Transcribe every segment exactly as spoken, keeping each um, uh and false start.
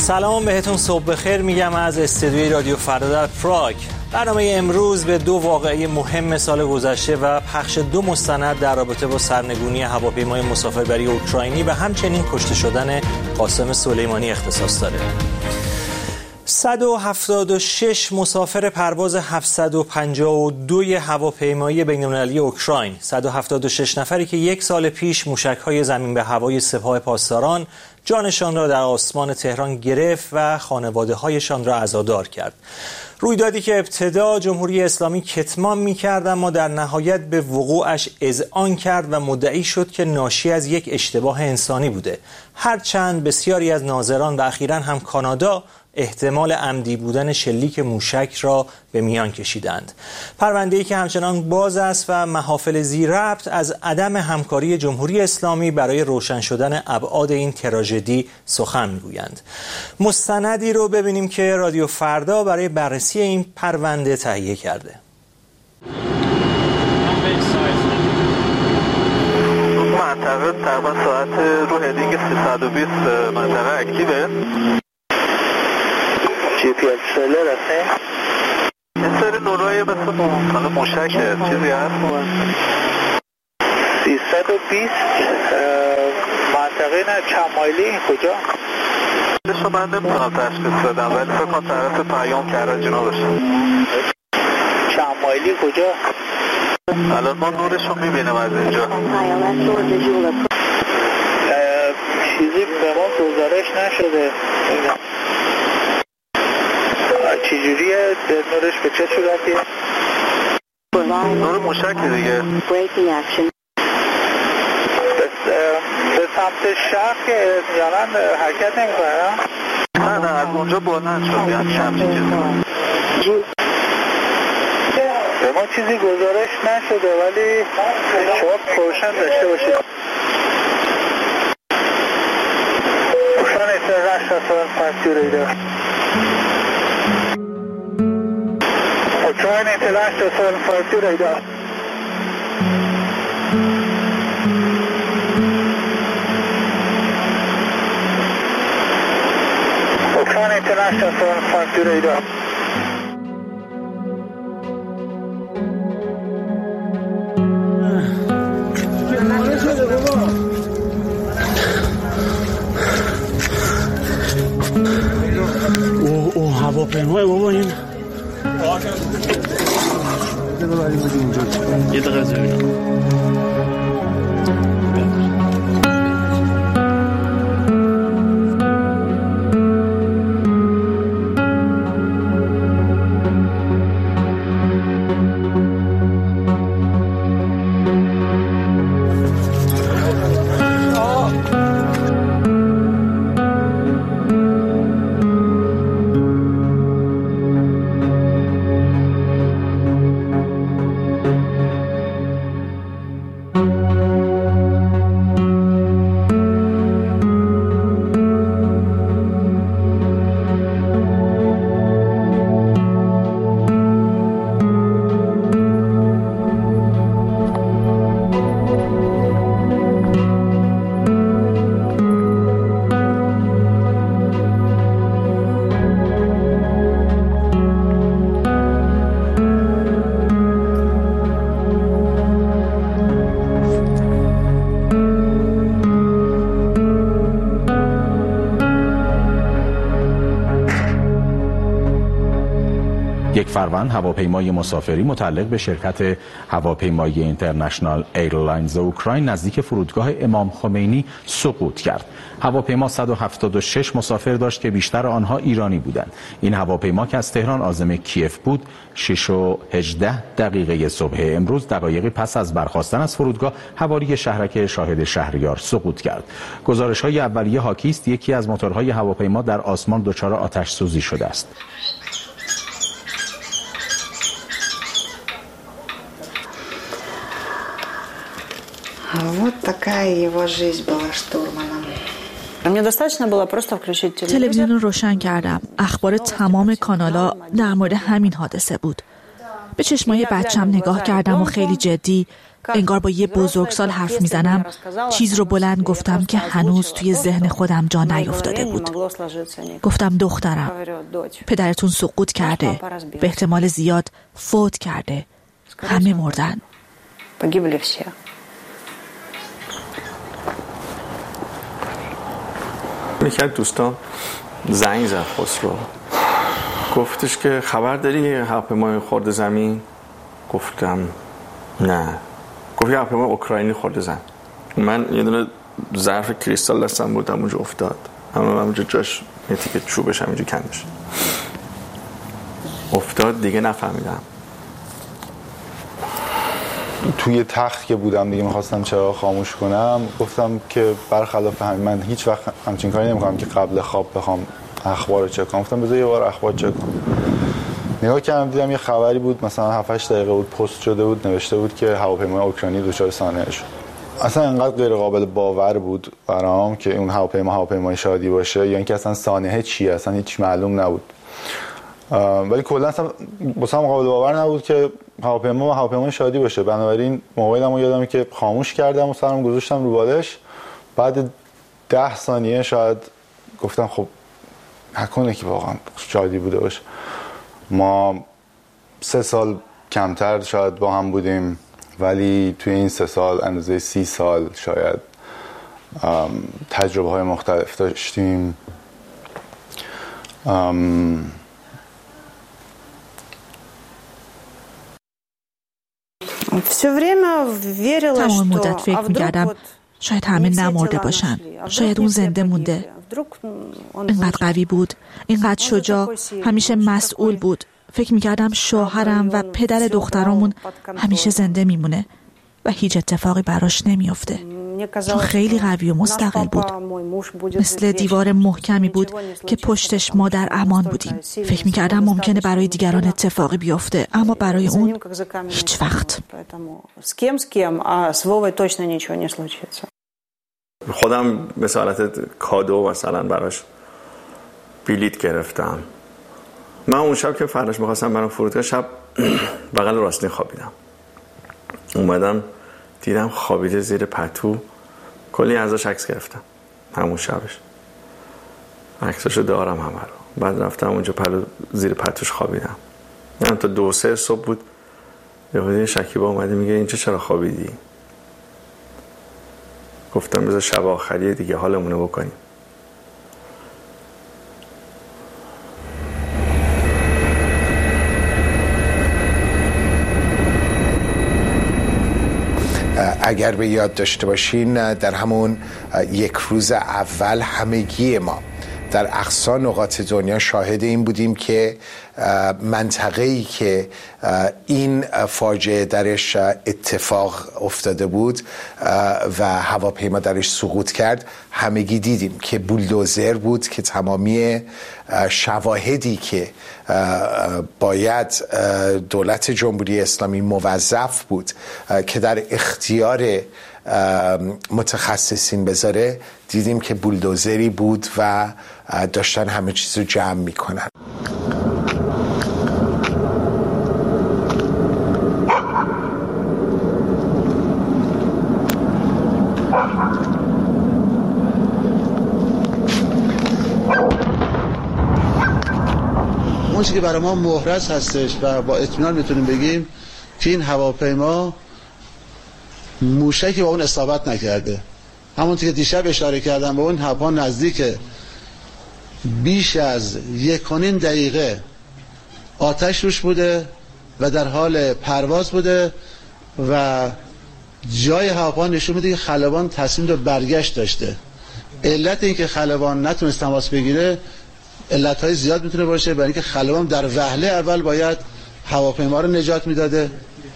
سلام بهتون، صبح بخیر میگم از استودیوی رادیو فردا در پراگ. برنامه امروز به دو واقعه مهم سال گذشته و پخش دو مستند در رابطه با سرنگونی هواپیمای مسافربری اوکراینی و همچنین کشته شدن قاسم سلیمانی اختصاص داره. صد و هفتاد و شش مسافر پرواز هفتصد و پنجاه و دو هواپیمایی بین‌المللی اوکراین، صد و هفتاد و شش نفری که یک سال پیش موشک‌های زمین به هوای سپاه پاسداران جانشان را در آسمان تهران گرفت و خانواده‌هایشان را عزادار کرد. رویدادی که ابتدا جمهوری اسلامی کتمان می‌کرد اما در نهایت به وقوعش اذعان کرد و مدعی شد که ناشی از یک اشتباه انسانی بوده. هرچند بسیاری از ناظران و اخیراً هم کانادا احتمال عمدی بودن شلیک موشک را به میان کشیدند. پرونده‌ای که همچنان باز است و محافل ذی ربط از عدم همکاری جمهوری اسلامی برای روشن شدن ابعاد این تراژدی سخن می‌گویند. مستندی رو ببینیم که رادیو فردا برای بررسی این پرونده تهیه کرده. منطقه تقریبا ساعت رو هدینگ سیصد و بیست منطقه اکتیوه. جی پی اس سلر هسته این سری نورای بس حالا موشک چیزی هست سیصد و بیست منطقه نه چند مایلی این کجا؟ شما من نمیتونم تشخیص بدم ولی فکر کنم طرف پیام کرجنا باشه. چند مایلی کجا؟ الان ما نورشو میبینیم از اینجا. چیزی به ما گزارش نشده. چجوریه نورش به چه صورتیه؟ نور موشک دیگه. به سمت شرق که میانن حرکت نمی کنه؟ نه نه از اونجا بلند شد یعنی همچی چیزی به ما چیزی گزارش نشده ولی شما پروشن داشته باشید. پروشن international factory radar. Provide international seven five two radar. Provide international seven five two radar. او او هواپیمای بابا این یه دقیقه ببینم. یک فروند هواپیمای مسافری متعلق به شرکت هواپیمایی اینترنشنال ایرلاینز اوکراین نزدیک فرودگاه امام خمینی سقوط کرد. هواپیما صد و هفتاد و شش مسافر داشت که بیشتر آنها ایرانی بودند. این هواپیما که از تهران عازم کیف بود، شش و هجده دقیقه صبح امروز دقایقی پس از برخاستن از فرودگاه حوالی شهرک شاهد شهریار سقوط کرد. گزارش‌های اولیه حاکی است یکی از موتورهای هواپیما در آسمان دچار آتش سوزی شده است. Вот такая его жизнь была штурманом. تلویزیون رو روشن کردم. اخبار تمام کانالا در مورد همین حادثه بود. به چشمای بچم نگاه کردم و خیلی جدی انگار با یه بزرگسال حرف میزنم. چیز رو بلند گفتم که هنوز توی ذهن خودم جا نیفتاده بود. گفتم دخترم، پدرتون سقوط کرده، به احتمال زیاد فوت کرده، همه مردن. یکی از دوستان زنگ زد خسرو، گفتش که خبر داری هواپیمای خورده زمین؟ گفتم نه. گفت یه هواپیمای اوکراینی خورده زمین. من یه دونه ظرف کریستال دستم بود، همونجا افتاد، اما همونجا جاش یه تیکه چوبش همونجا کندش افتاد. دیگه نفهمیدم. توی تخت که بودم دیگه میخواستم چراغ خاموش کنم، گفتم که برخلاف همین من هیچ وقت همچین کاری نمیکنم که قبل خواب بخوام اخبار رو چک کنم. گفتم بذار یه بار اخبار چک کنم. نگاه کردم دیدم یه خبری بود، مثلا هفت هشت دقیقه بود، پست شده بود، نوشته بود که هواپیمای اوکراینی دچار سانحه شد. اصلا انقدر غیر قابل باور بود برام که اون هواپیما هواپیمای شادی باشه، یا اینکه اصلا سانحه چیه اصلا هیچ معلوم نبود. ولی کلا اصلا واسم قابل باور نبود که هواپیما هواپیمای شادی باشه. بنابراین موبایلمو یادمه که خاموش کردم و سرم گذاشتم رو بالش. بعد ده ثانیه شاید گفتم خب نکنه که واقعا شادی بوده باشه. ما سه سال کمتر شاید با هم بودیم، ولی توی این سه سال اندازه سی سال شاید تجربه های مختلف داشتیم. تمام مدت فکر می‌کردم شاید همه نمرده باشن، شاید اون زنده مونده. اینقدر قوی بود، اینقدر شجاع، همیشه مسئول بود. فکر می‌کردم شوهرم و پدر دخترامون همیشه زنده میمونه و هیچ اتفاقی براش نمیفته، چون خیلی قوی و مستقل بود. مثل دیوار محکمی بود که پشتش ما در امان بودیم. فکر می‌کردم ممکنه برای دیگران اتفاقی بیفته، اما برای اون هیچ وقت. خودم به حالت کادو مثلا براش بلیط گرفتم. من اون شب که فرداش می‌خواستم برام فرودگاه، شب بغل راستین خوابیدم. اومدم دیدم خوابیده زیر پتو، کلی ازش عکس گرفتم همون شبش، عکساشو دارم همه رو. بعد رفتم اونجا پلو زیر پتوش خوابیدم. من تا دو سه صبح بود، یه شکیبا اومده میگه اینجا چرا خوابیدی؟ گفتم بذار شب آخریه دیگه حالمونو بکنیم. اگر به یاد داشته باشین در همون یک روز اول همگی ما در اقصا نقاط دنیا شاهد این بودیم که منطقه‌ای که این فاجعه درش اتفاق افتاده بود و هواپیما درش سقوط کرد، همگی دیدیم که بولدوزر بود که تمامی شواهدی که باید دولت جمهوری اسلامی موظف بود که در اختیار متخصصین بذاره، دیدیم که بولدوزری بود و داشتن همه چیز رو جمع میکنن. اون چیزی که برای ما محرز هستش و با اطمینان میتونیم بگیم که این هواپیما موشکی با اون اصابت نکرده. همونطور که دیشب اشاره کردم به اون هواپیما نزدیک بیش از یک و نیم دقیقه آتش روش بوده و در حال پرواز بوده و جای هواپیما نشون میده که خلبان تصمیم به برگشت داشته. علت این که خلبان نتونست تماس بگیره علتهای زیاد میتونه باشه، برای اینکه خلبان در وهله اول باید هواپیما رو نجات میداده.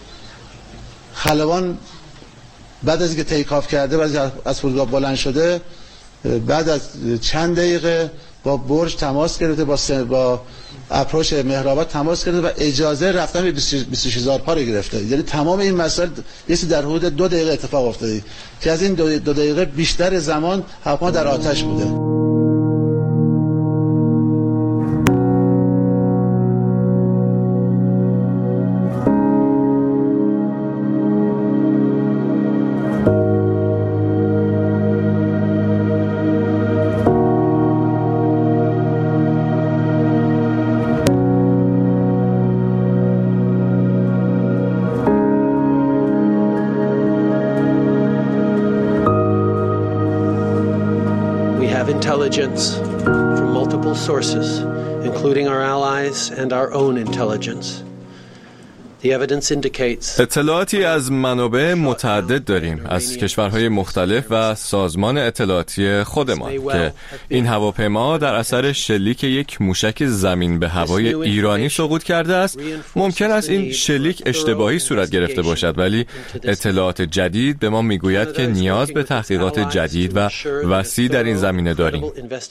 خلبان بعد از اینکه تیک آف کرده، بعد از از فرودگاه بلند شده، بعد از چند دقیقه با برج تماس گرفته، با با اپروچ مهرآباد تماس گرفته و اجازه رفتن به بیست و شش هزار پا رو گرفته. یعنی تمام این مسائل یه چیزی در حدود دو دقیقه اتفاق افتاده که از این دو, دو دقیقه بیشتر زمان هواپیما در آتش بوده. intelligence from multiple sources, including our allies and our own intelligence. اطلاعاتی از منابع متعدد داریم از کشورهای مختلف و سازمان اطلاعاتی خودمان که این هواپیما در اثر شلیک یک موشک زمین به هوای ایرانی سقوط کرده است. ممکن است این شلیک اشتباهی صورت گرفته باشد، ولی اطلاعات جدید به ما میگوید که نیاز به تحقیقات جدید و وسیع در این زمینه داریم.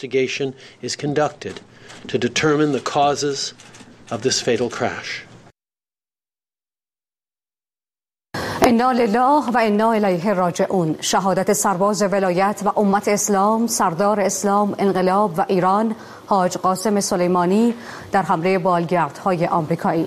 انا لله و انا الیه راجعون. شهادت سرباز ولایت و امت اسلام، سردار اسلام، انقلاب و ایران، حاج قاسم سلیمانی در حمله بالگردهای آمریکایی.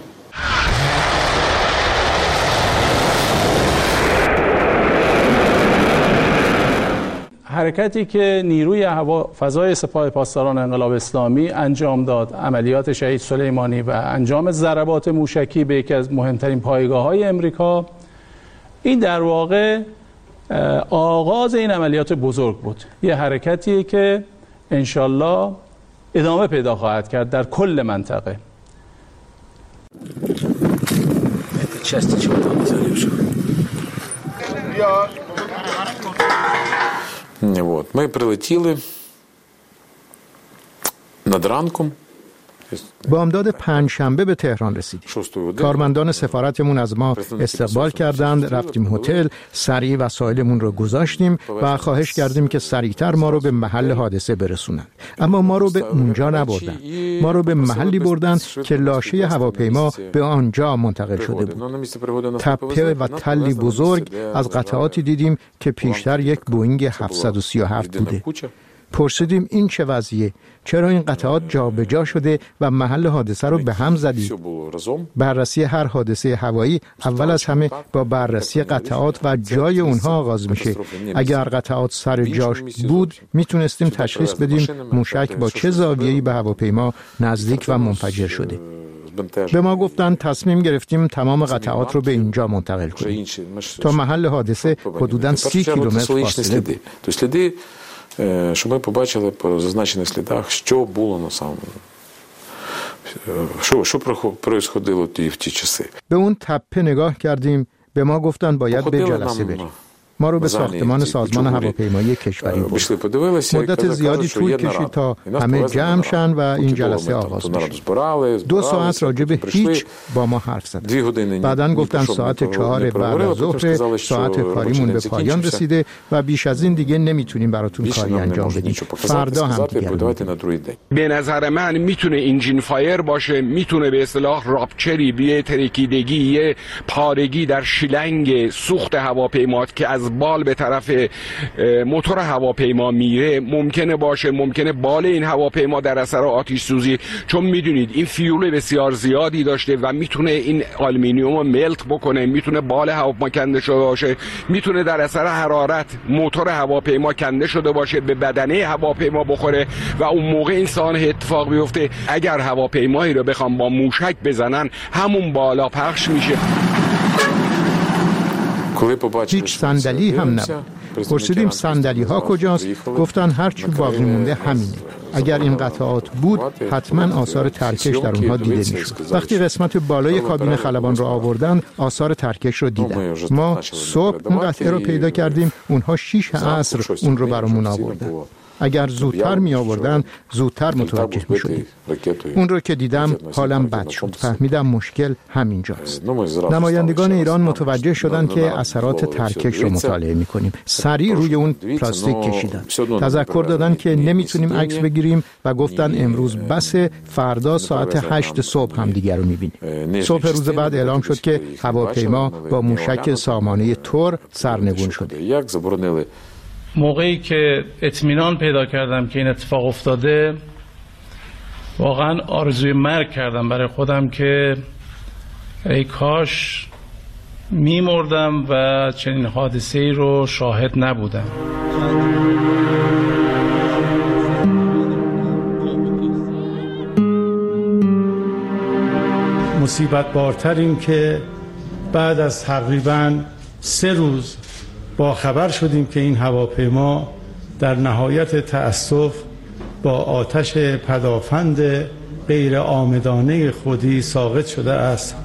حرکتی که نیروی هوا فضای سپاه پاسداران انقلاب اسلامی انجام داد، عملیات شهید سلیمانی و انجام ضربات موشکی به یکی از مهمترین پایگاه‌های امریکا، این در واقع آغاز این عملیات بزرگ بود. یه حرکتیه که انشالله ادامه پیدا خواهد کرد در کل منطقه. Вот. Мы прилетіли над ранком. بامداد پنجشنبه به تهران رسیدیم. کارمندان سفارتمون از ما استقبال کردند، رفتیم هتل، سریع وسایلمون رو گذاشتیم و خواهش کردیم که سریعتر ما رو به محل حادثه برسونند. اما ما رو به اونجا نبردن. ما رو به محلی بردن که لاشه هواپیما به آنجا منتقل شده بود. تپه و تلی بزرگ از قطعاتی دیدیم که پیشتر یک بوئینگ هفتصد و سی و هفت بوده. پرسیدیم این چه وضعیه؟ چرا این قطعات جابجا شده و محل حادثه رو به هم زدید؟ بررسی هر حادثه هوایی اول از همه با بررسی قطعات و جای اونها آغاز میشه. اگر قطعات سر جاش بود میتونستیم تشخیص بدیم موشک با چه زاویه‌ای به هواپیما نزدیک و منفجر شده. به ما گفتن تصمیم گرفتیم تمام قطعات رو به اینجا منتقل کنیم. تا محل حادثه حدوداً سی کیلومتر فاصله بود. Щоб ми побачили по зазначених слідах, що було на самому, що, що происходило в ті часи. به اون تپه نگاه کردیم، به ما گفتن باید به جلسه بریم. ما رو به ساختمان سازمان هواپیمایی کشوری برد. مدت زیادی طول کشید تا همه جمع شن و این جلسه آغاز بشه. دو ساعت راجع به هیچ با ما حرف زدن. بعدن گفتن ساعت چهار بعد از ظهر ساعت کاریمون به پایان رسیده و بیش از این دیگه نمیتونیم براتون کاری انجام بدیم. فردا هم دیگه. به نظر من میتونه انجین فایر باشه، میتونه به اصطلاح راپچری، بیه ترکیدگی، یه پارگی در شیلنگ سوخت هواپیما که از بال به طرف موتور هواپیما میره ممکنه باشه. ممکنه بال این هواپیما در اثر آتش سوزی، چون میدونید این فیول بسیار زیادی داشته و میتونه این آلومینیوم رو ملت بکنه، میتونه بال هواپیما کنده شده باشه، میتونه در اثر حرارت موتور هواپیما کنده شده باشه، به بدنه هواپیما بخوره و اون موقع این سانحه اتفاق بیفته. اگر هواپیمایی رو بخوام با موشک بزنن همون بالا پخش میشه. هیچ صندلی هم نبود. پرسیدیم صندلی ها کجاست؟ گفتن هرچی باقی مونده همینه. اگر این قطعات بود حتما آثار ترکش در اونها دیده میشد. وقتی قسمت بالای کابین خلبان رو آوردن آثار ترکش رو دیدن. ما صبح اون قطعه رو پیدا کردیم، اونها شیش عصر اون رو برامون آوردن. اگر زودتر می آوردن زودتر متوجه می شدیم. اون رو که دیدم حالم بد شد. فهمیدم مشکل همینجاست. نمایندگان ایران متوجه شدن که اثرات ترکش رو مطالعه می کنیم. سریع روی اون پلاستیک کشیدن. تذکر دادن که نمیتونیم عکس بگیریم و گفتن امروز بس، فردا ساعت هشت صبح هم دیگر رو می بینیم. صبح روز بعد اعلام شد که هواپیما با موشک سامانه تور سرنگون شده. موقعی که اطمینان پیدا کردم که این اتفاق افتاده واقعا آرزوی مرگ کردم برای خودم که ای کاش میمردم و چنین حادثه‌ای رو شاهد نبودم. مصیبت بارتر این که بعد از تقریباً سه روز با خبر شدیم که این هواپیما در نهایت تأسف با آتش پدافند غیر عامدانه خودی ساقط شده است.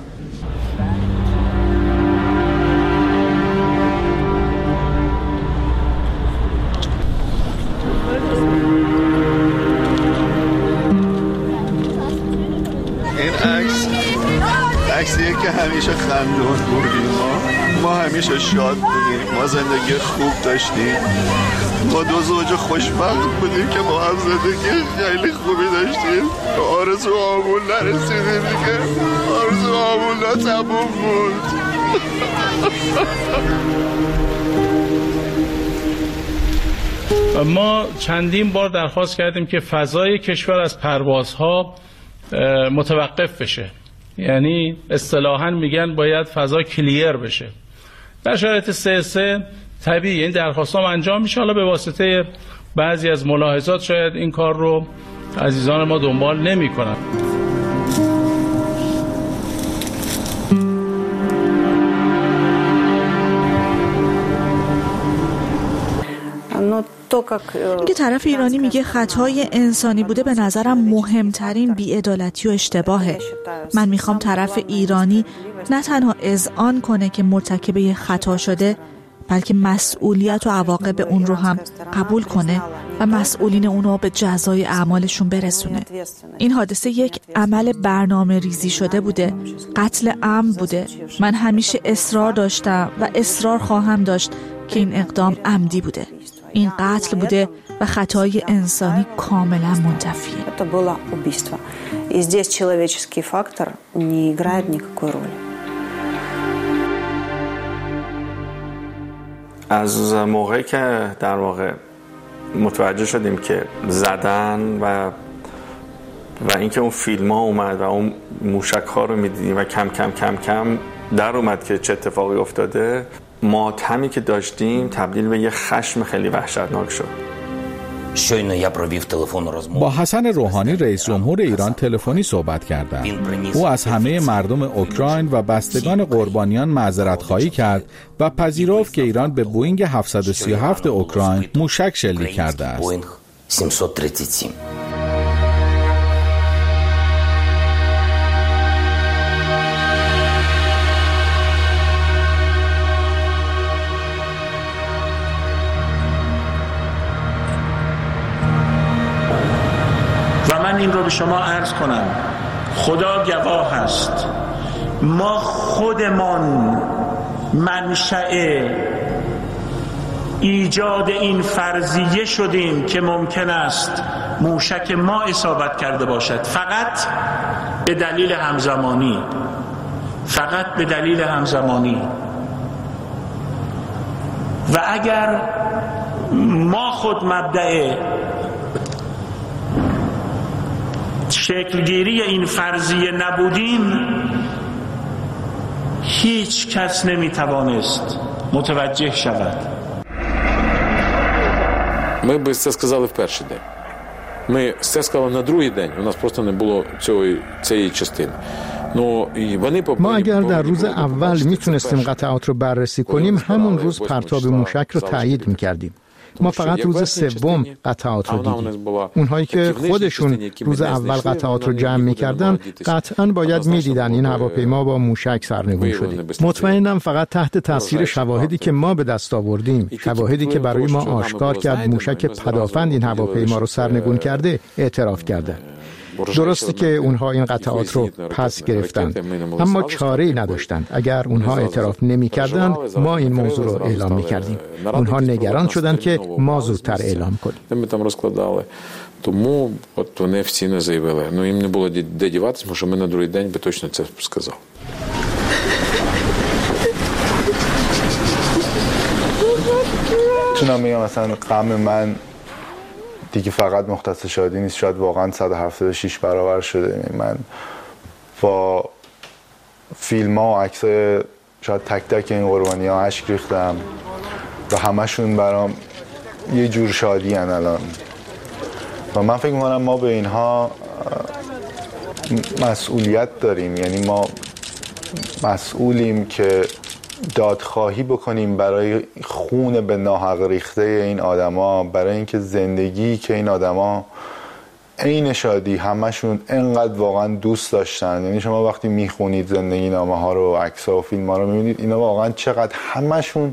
این عکس عکسیه که همیشه خندون بودیم، ما ما همیشه شاد بودیم، ما زندگی خوب داشتیم، ما دو زوج خوشبخت بودیم که ما هم زندگی خیلی خوبی داشتیم. آرزو آمون نرسیدیم دیگه، آرزو آمون تموم بود. ما چندین بار درخواست کردیم که فضای کشور از پروازها متوقف بشه، یعنی اصطلاحاً میگن باید فضا کلیر بشه. در شرایط سه سه طبیعی این درخواست هم انجام میشه، حالا به واسطه بعضی از ملاحظات شاید این کار رو عزیزان ما دنبال نمی کنن. اینکه طرف ایرانی میگه خطای انسانی بوده به نظرم مهمترین بی‌عدالتی و اشتباهه. من میخوام طرف ایرانی نه تنها اذعان کنه که مرتکب یه خطا شده، بلکه مسئولیت و عواقب اون رو هم قبول کنه و مسئولین اون رو به جزای اعمالشون برسونه. این حادثه یک عمل برنامه ریزی شده بوده، قتل عمد بوده. من همیشه اصرار داشتم و اصرار خواهم داشت که این اقدام عمدی بوده. این قتل بوده و خطای انسانی کاملا منتفیه. Это было убийство. И здесь человеческий фактор не играет никакой роли. از موقعی که در واقع متوجه شدیم که زدن و و اینکه اون فیلم ها اومد و اون موشک ها رو میدیدیم و کم کم کم کم در اومد که چه اتفاقی افتاده، ماتمی که داشتیم تبدیل به یه خشم خیلی وحشتناک شد. با حسن روحانی رئیس جمهور ایران تلفنی صحبت کردم. او از همه مردم اوکراین و بستگان قربانیان معذرت خواهی کرد و پذیرفت که ایران به بوئینگ هفتصد و سی و هفت اوکراین موشک شلیک کرده است. این رو به شما عرض کنم، خدا گواه است، ما خودمان منشأ ایجاد این فرضیه شدیم که ممکن است موشک ما اصابت کرده باشد، فقط به دلیل همزمانی، فقط به دلیل همزمانی. و اگر ما خود مبدأ شکلگیری این فرضیه نبودیم، هیچ کس نمیتوانست متوجه شود. Ми б це сказали в перший день. Ми це сказали на другий день. У нас просто не було цієї, цієї частини. ما اگر در روز اول میتونستیم قطعات رو بررسی کنیم، همون روز پرتاب موشک رو تایید میکردیم. ما فقط روز سوم قطعات رو دیدیم. اونهایی که خودشون روز اول قطعات رو جمع می‌کردن قطعاً باید می‌دیدن این هواپیما با موشک سرنگون شده. مطمئنم فقط تحت تاثیر شواهدی که ما به دست آوردیم، شواهدی که برای ما آشکار کرد موشک پدافند این هواپیما رو سرنگون کرده، اعتراف کردند. درسته که اونها این قطعات رو پس گرفتند، اما چاره‌ای نداشتند. اگر اونها اعتراف نمی‌کردند، ما این موضوع رو اعلام می‌کردیم. اونها نگران شدند که ما زودتر اعلام کنیم. Тому от вони офіційно заявили. Ну їм не було де діватися, тому що ми на другий день би точно це сказали. چون میگم مثلا غم من دیگه فقط مختص شادی نیست، شاید واقعا صد و هفتاد و شش برابر شده. من با فیلم ها و عکس شاید تک تک این قربانی ها اشک ریختم و همشون برام یه جور شادی هن الان. و من فکر میکنم ما به اینها مسئولیت داریم، یعنی ما مسئولیم که دادخواهی بکنیم برای خون به ناحق ریخته این آدما، برای اینکه زندگی که این آدما عین شادی همشون انقدر واقعا دوست داشتن. یعنی شما وقتی میخونید زندگی نامه ها رو، عکس ها و فیلم ها رو میبینید، اینا واقعا چقدر همشون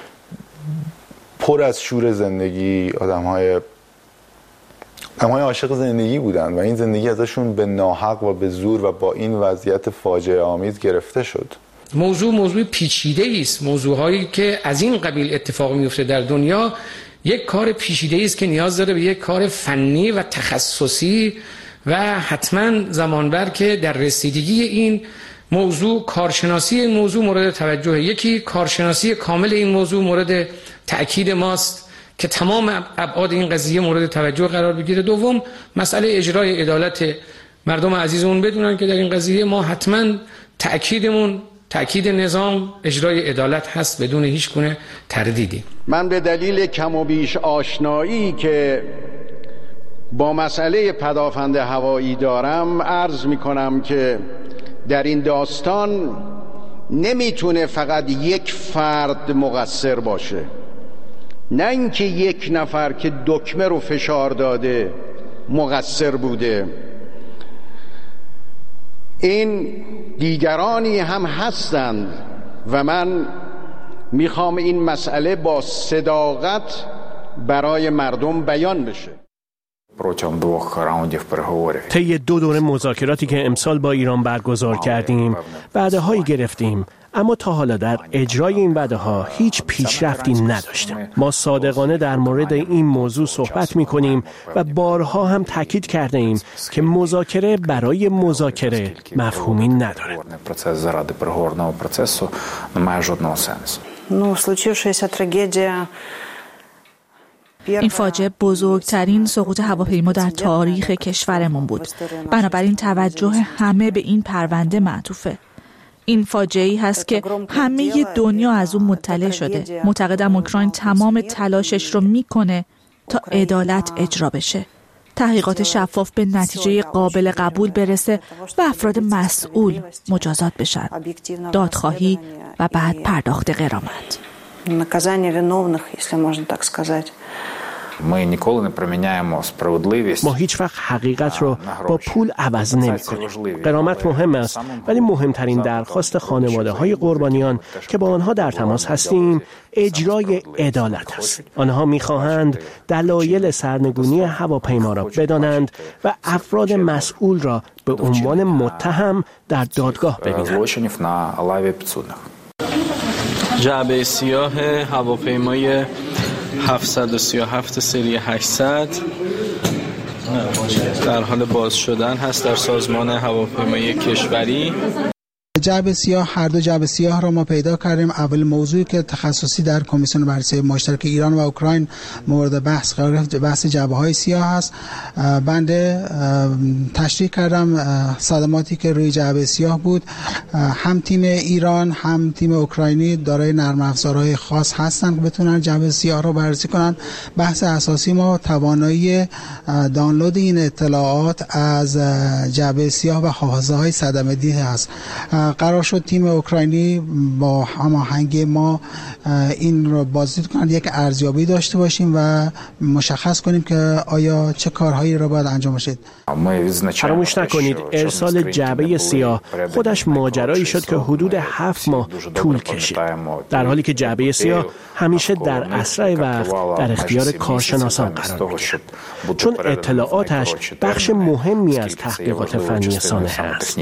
پر از شور زندگی، آدم های آدم های عاشق زندگی بودن و این زندگی ازشون به ناحق و به زور و با این وضعیت فاجعه آمیز گرفته شد. موضوع موضوع پیچیده است. موضوعهایی که از این قبیل اتفاق میفته در دنیا یک کار پیچیده است که نیاز داره به یک کار فنی و تخصصی و حتما زمانبر که در رسیدگی این موضوع کارشناسی این موضوع مورد توجه. یکی کارشناسی کامل این موضوع مورد تأکید ماست که تمام ابعاد این قضیه مورد توجه قرار بگیره. دوم مسئله اجرای عدالت. مردم عزیزمون بدونن که در این قضیه ما حتما تأکیدمون تأکید نظام اجرای عدالت هست بدون هیچ گونه تردیدی. من به دلیل کم و بیش آشنایی که با مسئله پدافند هوایی دارم عرض می کنم که در این داستان نمیتونه فقط یک فرد مقصر باشه، نه اینکه یک نفر که دکمه رو فشار داده مقصر بوده. این دیگرانی هم هستند و من میخوام این مسئله با صداقت برای مردم بیان بشه. طی دو دوره مذاکراتی که امسال با ایران برگزار کردیم وعده‌هایی گرفتیم، اما تا حالا در اجرای این وعده‌ها هیچ پیشرفتی نداشتیم. ما صادقانه در مورد این موضوع صحبت می‌کنیم و بارها هم تاکید کرده ایم که مذاکره برای مذاکره مفهومی نداره. این فاجعه بزرگترین سقوط هواپیما در تاریخ کشورمون بود. بنابراین توجه همه به این پرونده معطوفه. این فاجعه‌ای هست که همه دنیا از اون مطلع شده. معتقدم اوکراین تمام تلاشش رو میکنه تا عدالت اجرا بشه. تحقیقات شفاف به نتیجه قابل قبول برسه و افراد مسئول مجازات بشن. دادخواهی و بعد پرداخت غرامت. Наказание виновных, если можно так сказать. ما هیچ وقت حقیقت رو با پول عوض نمی کنیم. غرامت مهم است، ولی مهمترین درخواست خانواده های قربانیان که با آنها در تماس هستیم اجرای عدالت است. آنها می خواهند دلایل سرنگونی هواپیما را بدانند و افراد مسئول را به عنوان متهم در دادگاه ببینند. جعبه سیاه هواپیمای هفتصد و سی و هفت سری هشتصد در حال باز شدن هست در سازمان هواپیمایی کشوری. جعبه سیاه، هر دو جعبه سیاه را ما پیدا کردیم. اول موضوعی که تخصصی در کمیسیون بررسی مشترک ایران و اوکراین مورد بحث قرار گرفت بحث جعبه های سیاه است. بنده تشریح کردم صدماتی که روی جعبه سیاه بود. هم تیم ایران هم تیم اوکراینی دارای نرم افزارهای خاص هستند که بتونن جعبه سیاه را بررسی کنن. بحث اساسی ما توانایی دانلود این اطلاعات از جعبه سیاه و حافظه های صدمه دیده است. قرار شد تیم اوکراینی با هماهنگی ما این رو بازدید کنند، یک ارزیابی داشته باشیم و مشخص کنیم که آیا چه کارهایی را باید انجام بشه. فراموش نکنید ارسال جعبه سیاه خودش ماجرایی شد که حدود هفت ماه طول کشید، در حالی که جعبه سیاه همیشه در اسرع وقت در اختیار کارشناسان قرار می‌گیرد، چون اطلاعاتش بخش مهمی از تحقیقات فنی سانحه است.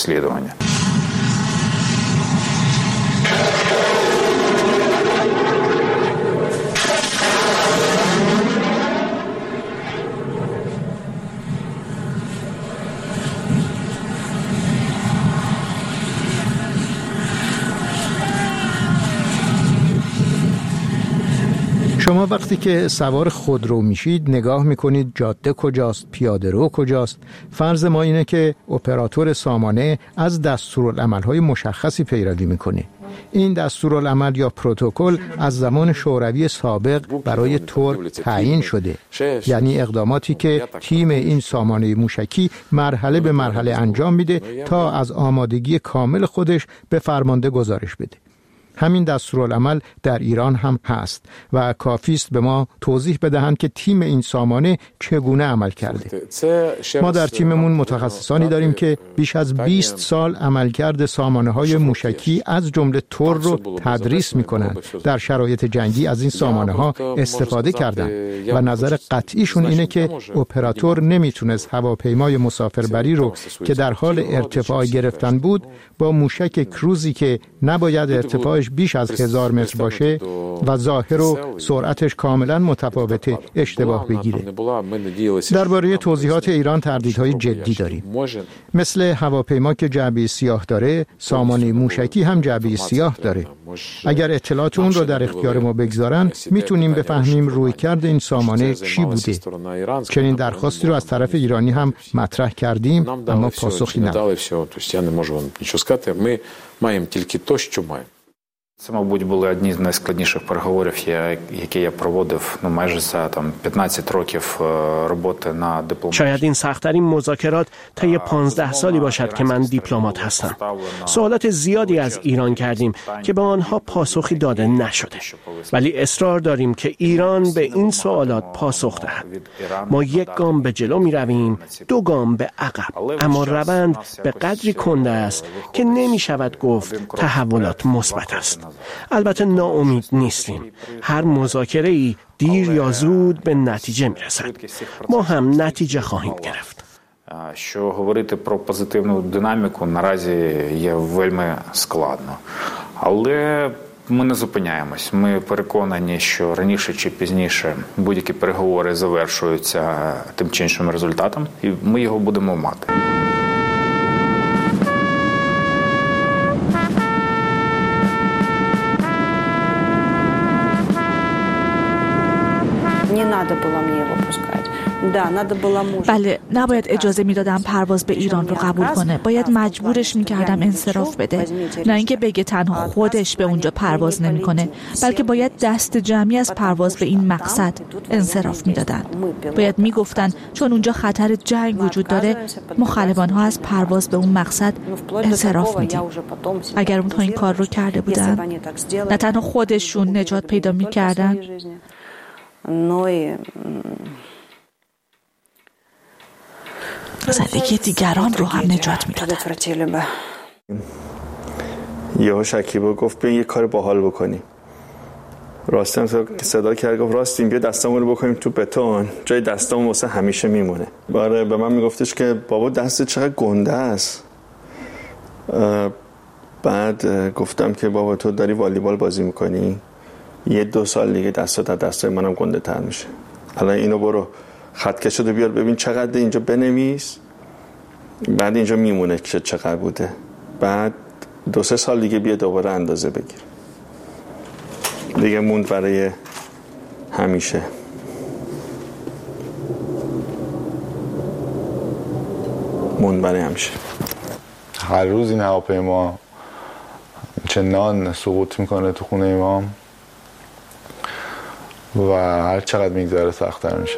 شما وقتی که سوار خودرو میشید نگاه میکنید جاده کجاست، پیاده رو کجاست. فرض ما اینه که اپراتور سامانه از دستورالعمل‌های مشخصی پیروی میکنه. این دستورالعمل یا پروتکل از زمان شوروی سابق برای ترک تعیین شده، یعنی اقداماتی که تیم این سامانه موشکی مرحله به مرحله انجام میده تا از آمادگی کامل خودش به فرمانده گزارش بده. همین دستورالعمل در ایران هم هست و کافی است به ما توضیح بدهند که تیم این سامانه چگونه عمل کرده. ما در تیممون متخصصانی داریم که بیش از بیست سال عملکرد سامانه‌های موشکی از جمله تور رو تدریس می‌کنند. در شرایط جنگی از این سامانه‌ها استفاده کردند و نظر قطعیشون اینه که اپراتور نمیتونست هواپیمای مسافربری رو که در حال ارتفاع گرفتن بود با موشک کروزی که نباید ارتفاعش بیش از هزار متر باشه و ظاهر و سرعتش کاملا متفاوته اشتباه بگیره. درباره توضیحات ایران تردیدهای جدی داریم. مثل هواپیما که جعبه سیاه داره، سامانه موشکی هم جعبه سیاه داره. اگر اطلاعات اون رو در اختیار ما بگذارن میتونیم بفهمیم رویکرد این سامانه چی بوده. چنین درخواستی رو از طرف ایرانی هم مطرح کردیم اما پاسخی نداد. Маємо тільки те, що маємо. Це, мабуть, були одні з найскладніших переговорів, які я проводив, ну, майже за там п'ятнадцять років роботи на дипломатії. شاید این سخت‌ترین مذاکرات طی پانزده سالی باشد که من دیپلمات هستم. سوالات زیادی از ایران کردیم که به آنها پاسخی داده نشده. ولی اصرار داریم که ایران به این سوالات پاسخ دهد. ما یک گام به جلو می‌رویم، دو گام به عقب. اما روند به قدری کنده است که نمی‌شود گفت تحولات مثبت است. البته ناامید نیستیم. هر مذاکره‌ای دیر یا زود به نتیجه میرسد. ما هم نتیجه خواهیم گرفت. Що говорити про позитивну динаміку наразі є вельми складно. Але ми не зупиняємось. Ми переконані, що раніше чи пізніше будь-які переговори завершуються тим чи іншим результатом, і ми його будемо мати. Не надо было мне его пускать. Да, надо было мужу. بله، نباید اجازه میدادم پرواز به ایران رو قبول کنه. باید مجبورش میکردم انصراف بده. نه اینکه بگه تنها خودش به اونجا پرواز نمیکنه، بلکه باید دست جمعی از پرواز به این مقصد انصراف میدادن. باید میگفتن چون اونجا خطر جنگ وجود داره، مخالفان ها از پرواز به اون مقصد انصراف میدیم. اگر اونها این کار رو کرده بودن، نه تنها خودشون نجات پیدا میکردن، زندگی دیگران رو هم نجات میدادن. یهو شکیبا گفت بیا یه کار باحال بکنیم. راستم صدا کرد گفت راستیم بیا دستامون رو بکنیم تو بتون، جای دستامون واسه همیشه میمونه. باره به من میگفتش که بابا دست چقدر گنده است. بعد گفتم که بابا تو داری والیبال بازی میکنی، یه دو سال دیگه دستات از دستای منم گنده تر میشه. الان اینو برو خطکش رو بیار ببین چقدر اینجا بنویس، بعد اینجا میمونه که چقدر بوده، بعد دو سه سال دیگه بیا دوباره اندازه بگیر. دیگه موند برای همیشه. موند برای همیشه. هر روز این هواپیما چنان سقوط میکنه تو خونه امام و هر چقدر میگذره سخت‌تر میشه.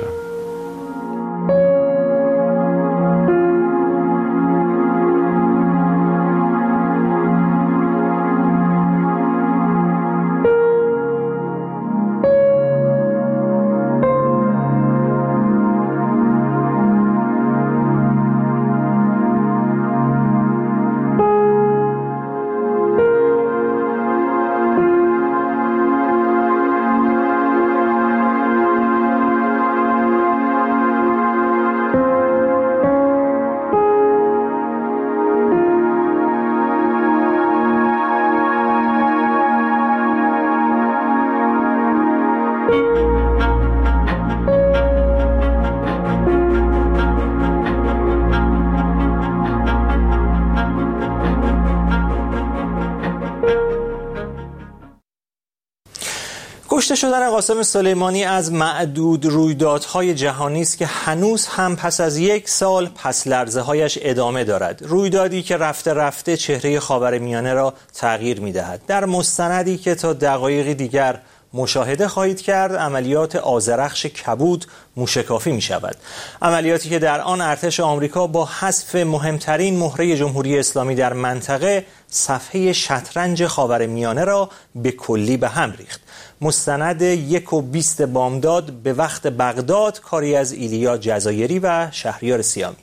کشته شدن قاسم سلیمانی از معدود رویدادهای جهانی است که هنوز هم پس از یک سال پس لرزه‌هایش ادامه دارد. رویدادی که رفته رفته چهره خاورمیانه را تغییر می‌دهد. در مستندی که تا دقایقی دیگر مشاهده خواهید کرد عملیات آذرخش کبود موشکافی می شود. عملیاتی که در آن ارتش آمریکا با حذف مهمترین مهره جمهوری اسلامی در منطقه صفحه شطرنج خاورمیانه را به کلی به هم ریخت. مستند یک و بیست بامداد به وقت بغداد، کاری از ایلیا جزایری و شهریار سیامی.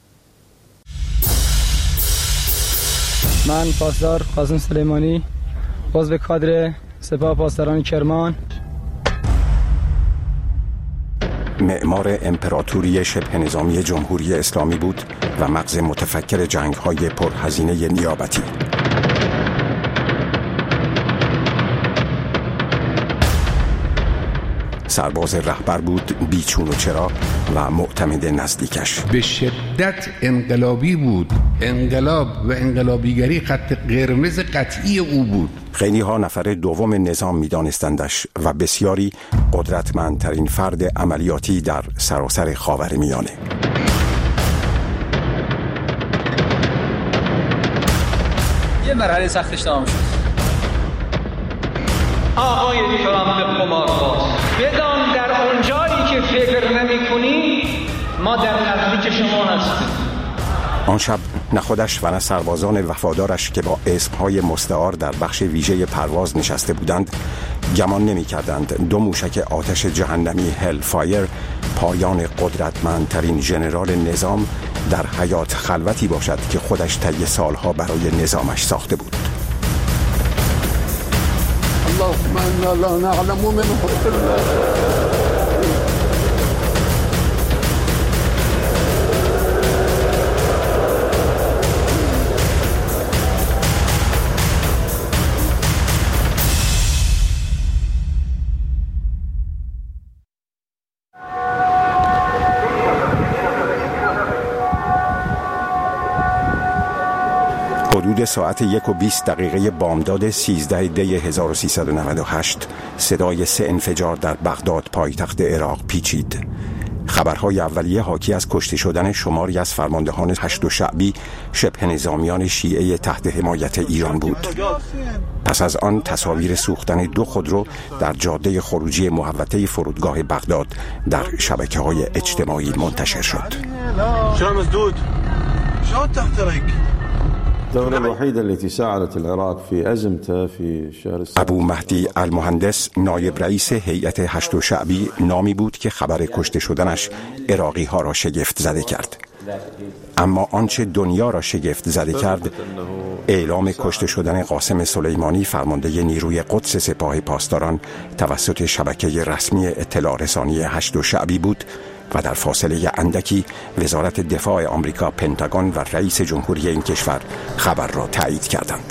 من پاسدار قاسم سلیمانی، عضو کادر سپاه پاسداران کرمان. معمار امپراتوری شبه نظامی جمهوری اسلامی بود و مغز متفکر جنگ‌های پرهزینه نیابتی. سرباز رهبر بود، بیچون و چرا و معتمد نزدیکش. به شدت انقلابی بود. انقلاب و انقلابیگری خط قرمز قطعی او بود. خیلی ها نفر دوم نظام می دانستندش و بسیاری قدرتمندترین فرد عملیاتی در سراسر خاورمیانه. یه مرحله سختش تمام شد. آقای ترامپ قمارباز، بدان در اون جایی که فکر نمی کنی ما در نزدیک شما هستیم. آن شب نه خودش و نه سربازان وفادارش که با اسمهای مستعار در بخش ویژه پرواز نشسته بودند گمان نمی کردند دو موشک آتش جهنمی هل فایر، پایان قدرتمندترین ژنرال نظام، در حیات خلوتی باشد که خودش طی سالها برای نظامش ساخته بود. اللهم انا لا نعلم منه الا حدود ساعت یک و بیست دقیقه بامداد سیزده دی هزار و سیصد و نود و هشت صدای سه انفجار در بغداد پایتخت عراق پیچید. خبرهای اولیه حاکی از کشته شدن شماری از فرماندهان هشت شعبی شبه نظامیان شیعه تحت حمایت ایران بود. پس از آن تصاویر سوختن دو خودرو در جاده خروجی محوطه فرودگاه بغداد در شبکه‌های اجتماعی منتشر شد. شلون مسدود؟ شلون تحترق؟ الدولة الوحيدة التي ساعدت العراق في أزمته في شهر ابو مهدی المهندس نایب رئیس هیئت هشت شعبی نامی بود که خبر کشته شدنش عراقی ها را شگفت زده کرد. اما آنچه دنیا را شگفت زده کرد اعلام کشته شدن قاسم سلیمانی فرمانده نیروی قدس سپاه پاسداران توسط شبکه رسمی اطلاع رسانی هشت شعبی بود و در فاصله اندکی وزارت دفاع آمریکا، پنتاگون و رئیس جمهوری این کشور خبر را تایید کردند.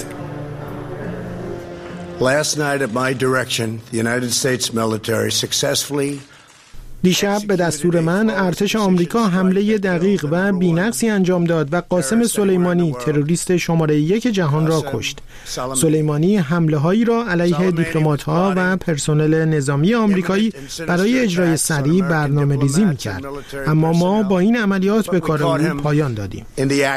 Last night at my direction, the United States military successfully دیشب به دستور من ارتش آمریکا حمله دقیق و بی‌نقصی انجام داد و قاسم سلیمانی تروریست شماره یک جهان را کشت. سلیمانی حمله هایی را علیه دیپلمات ها و پرسنل نظامی آمریکایی برای اجرای سریع برنامه ریزی می کرد. اما ما با این عملیات به کار او پایان دادیم.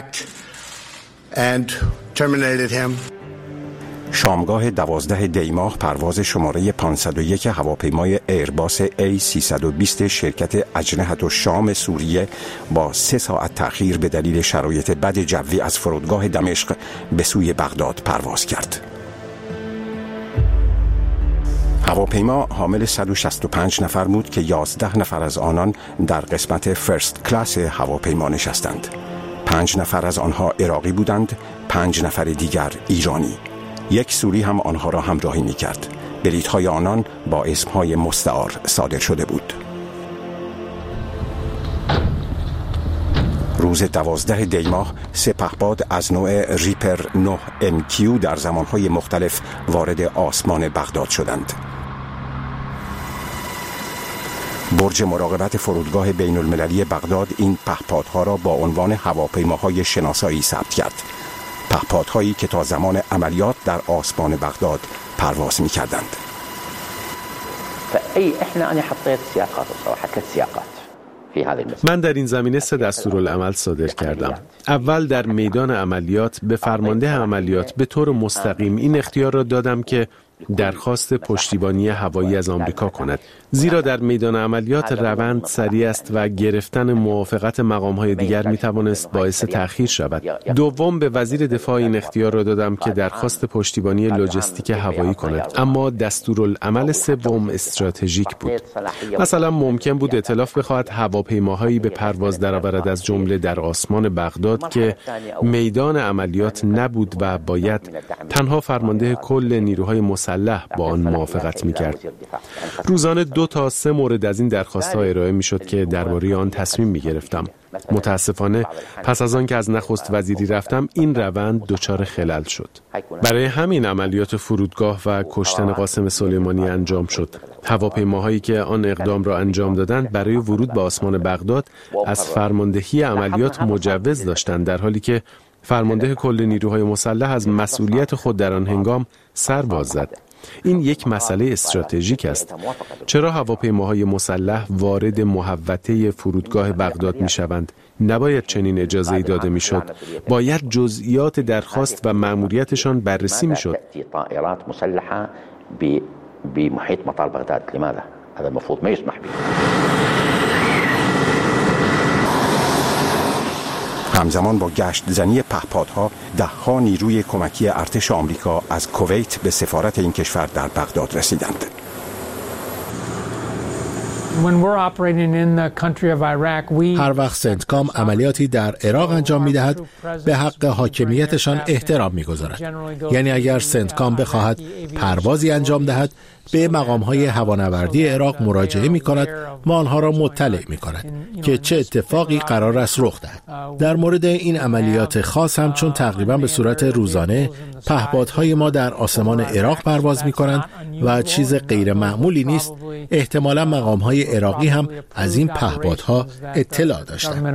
شامگاه دوازده دی ماه پرواز شماره پانصد و یک هواپیمای ایرباس ای سیصد و بیست شرکت اجنحة الشام سوریه با سه ساعت تأخیر به دلیل شرایط بد جوی از فرودگاه دمشق به سوی بغداد پرواز کرد. هواپیما حامل صد و شصت و پنج نفر بود که یازده نفر از آنان در قسمت فرست کلاس هواپیما نشستند. پنج نفر از آنها عراقی بودند، پنج نفر دیگر ایرانی. یک سوری هم آنها را همراهی می کرد. بلیط‌های آنان با اسمهای مستعار صادر شده بود. روز دوازده دی ماه سه پهپاد از نوع ریپر نه ام کیو در زمانهای مختلف وارد آسمان بغداد شدند. برج مراقبت فرودگاه بین المللی بغداد این پهپادها را با عنوان هواپیماهای شناسایی ثبت کرد. پهپادهایی که تا زمان عملیات در آسمان بغداد پرواز می کردند. من در این زمینه سه دستورالعمل صادر کردم. اول در میدان عملیات به فرمانده عملیات به طور مستقیم این اختیار را دادم که درخواست پشتیبانی هوایی از آمریکا کند، زیرا در میدان عملیات روند سریع است و گرفتن موافقت مقام‌های دیگر می‌توانست باعث تأخیر شود. دوم، به وزیر دفاع این اختیار را دادم که درخواست پشتیبانی لوجستیک هوایی کند، اما دستورالعمل سوم استراتژیک بود. مثلا ممکن بود ائتلاف بخواهد هواپیماهایی به پرواز درآورد از جمله در آسمان بغداد که میدان عملیات نبود و باید تنها فرمانده کل نیروهای مسلح با آن موافقت می‌کرد. روزانه دو تا سه مورد از این درخواست‌ها ارائه می‌شد که درباره آن تصمیم می‌گرفتم. متاسفانه پس از آن که از نخست وزیری رفتم این روند دچار خلل شد. برای همین عملیات فرودگاه و کشتن قاسم سلیمانی انجام شد. هواپیماهایی که آن اقدام را انجام دادند برای ورود به آسمان بغداد از فرماندهی عملیات مجوز داشتند، در حالی که فرمانده کل نیروهای مسلح از مسئولیت خود در آن هنگام سر باز زد. این یک مسئله استراتژیک است. چرا هواپیماهای مسلح وارد محوطه فرودگاه بغداد می‌شوند؟ نباید چنین اجازه‌ای داده می‌شد. باید جزئیات درخواست و مأموریتشان بررسی می‌شد. طائرات مسلحة بمحيط مطار بغداد، لماذا؟ هذا المفروض ما يسمح به. همزمان با گشت زنی پهپادها، ده‌ها نیروی کمکی ارتش آمریکا از کویت به سفارت این کشور در بغداد رسیدند. هر وقت سنتکام عملیاتی در عراق انجام می‌دهد، به حق حاکمیتشان احترام می‌گذارد. یعنی اگر سنتکام بخواهد پروازی انجام دهد، به مقام‌های هوانوردی عراق مراجعه می‌کند و آنها را مطلع می‌کند که چه اتفاقی قرار است رخ دهد. در مورد این عملیات خاص هم چون تقریبا به صورت روزانه پهپادهای ما در آسمان عراق پرواز می‌کنند و چیز غیر معمولی نیست، احتمالاً مقام‌های عراقی هم از این پهپادها اطلاع داشتند.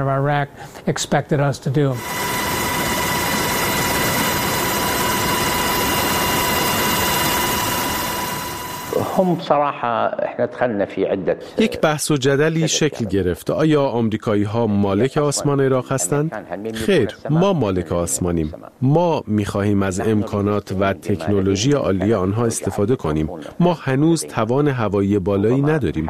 یک بحث و جدلی شکل گرفت. آیا آمریکایی ها مالک آسمان عراق هستند؟ خیر، ما مالک آسمانیم. ما می‌خواهیم از امکانات و تکنولوژی عالی آنها استفاده کنیم. ما هنوز توان هوایی بالایی نداریم.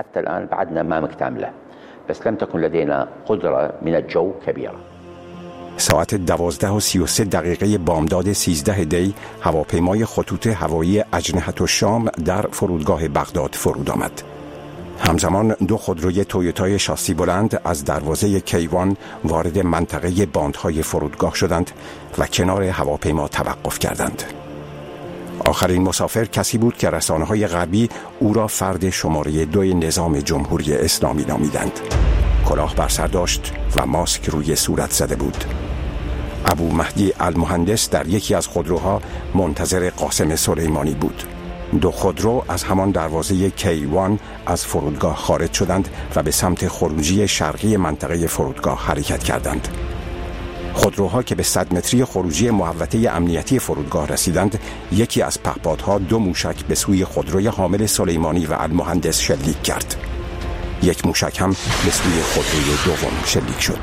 ساعت دوازده و سی و سه دقیقه بامداد سیزده دی هواپیمای خطوط هوایی اجنحة الشام در فرودگاه بغداد فرود آمد. همزمان دو خودروی تویوتای شاسی بلند از دروازه کیوان وارد منطقه باندهای فرودگاه شدند و کنار هواپیما توقف کردند. آخرین مسافر کسی بود که رسانه‌های غربی او را فرد شماره دو نظام جمهوری اسلامی نامیدند. کلاه بر سر داشت و ماسک روی صورت زده بود. ابو مهدی المهندس در یکی از خودروها منتظر قاسم سلیمانی بود. دو خودرو از همان دروازه کیوان از فرودگاه خارج شدند و به سمت خروجی شرقی منطقه فرودگاه حرکت کردند. خودروها که به صد متری خروجی محوطه امنیتی فرودگاه رسیدند، یکی از پهپادها دو موشک به سوی خودروی حامل سلیمانی و المهندس شلیک کرد. یک موشک هم به سوی خودروی دوم شلیک شد.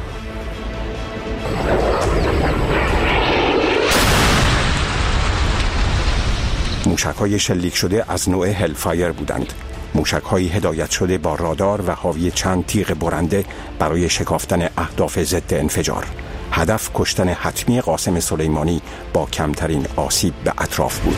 موشک‌های شلیک شده از نوع هلفایر بودند. موشک‌های هدایت شده با رادار و حاوی چند تیغ برنده برای شکافتن اهداف ضد انفجار. هدف کشتن حتمی قاسم سلیمانی با کمترین آسیب به اطراف بود.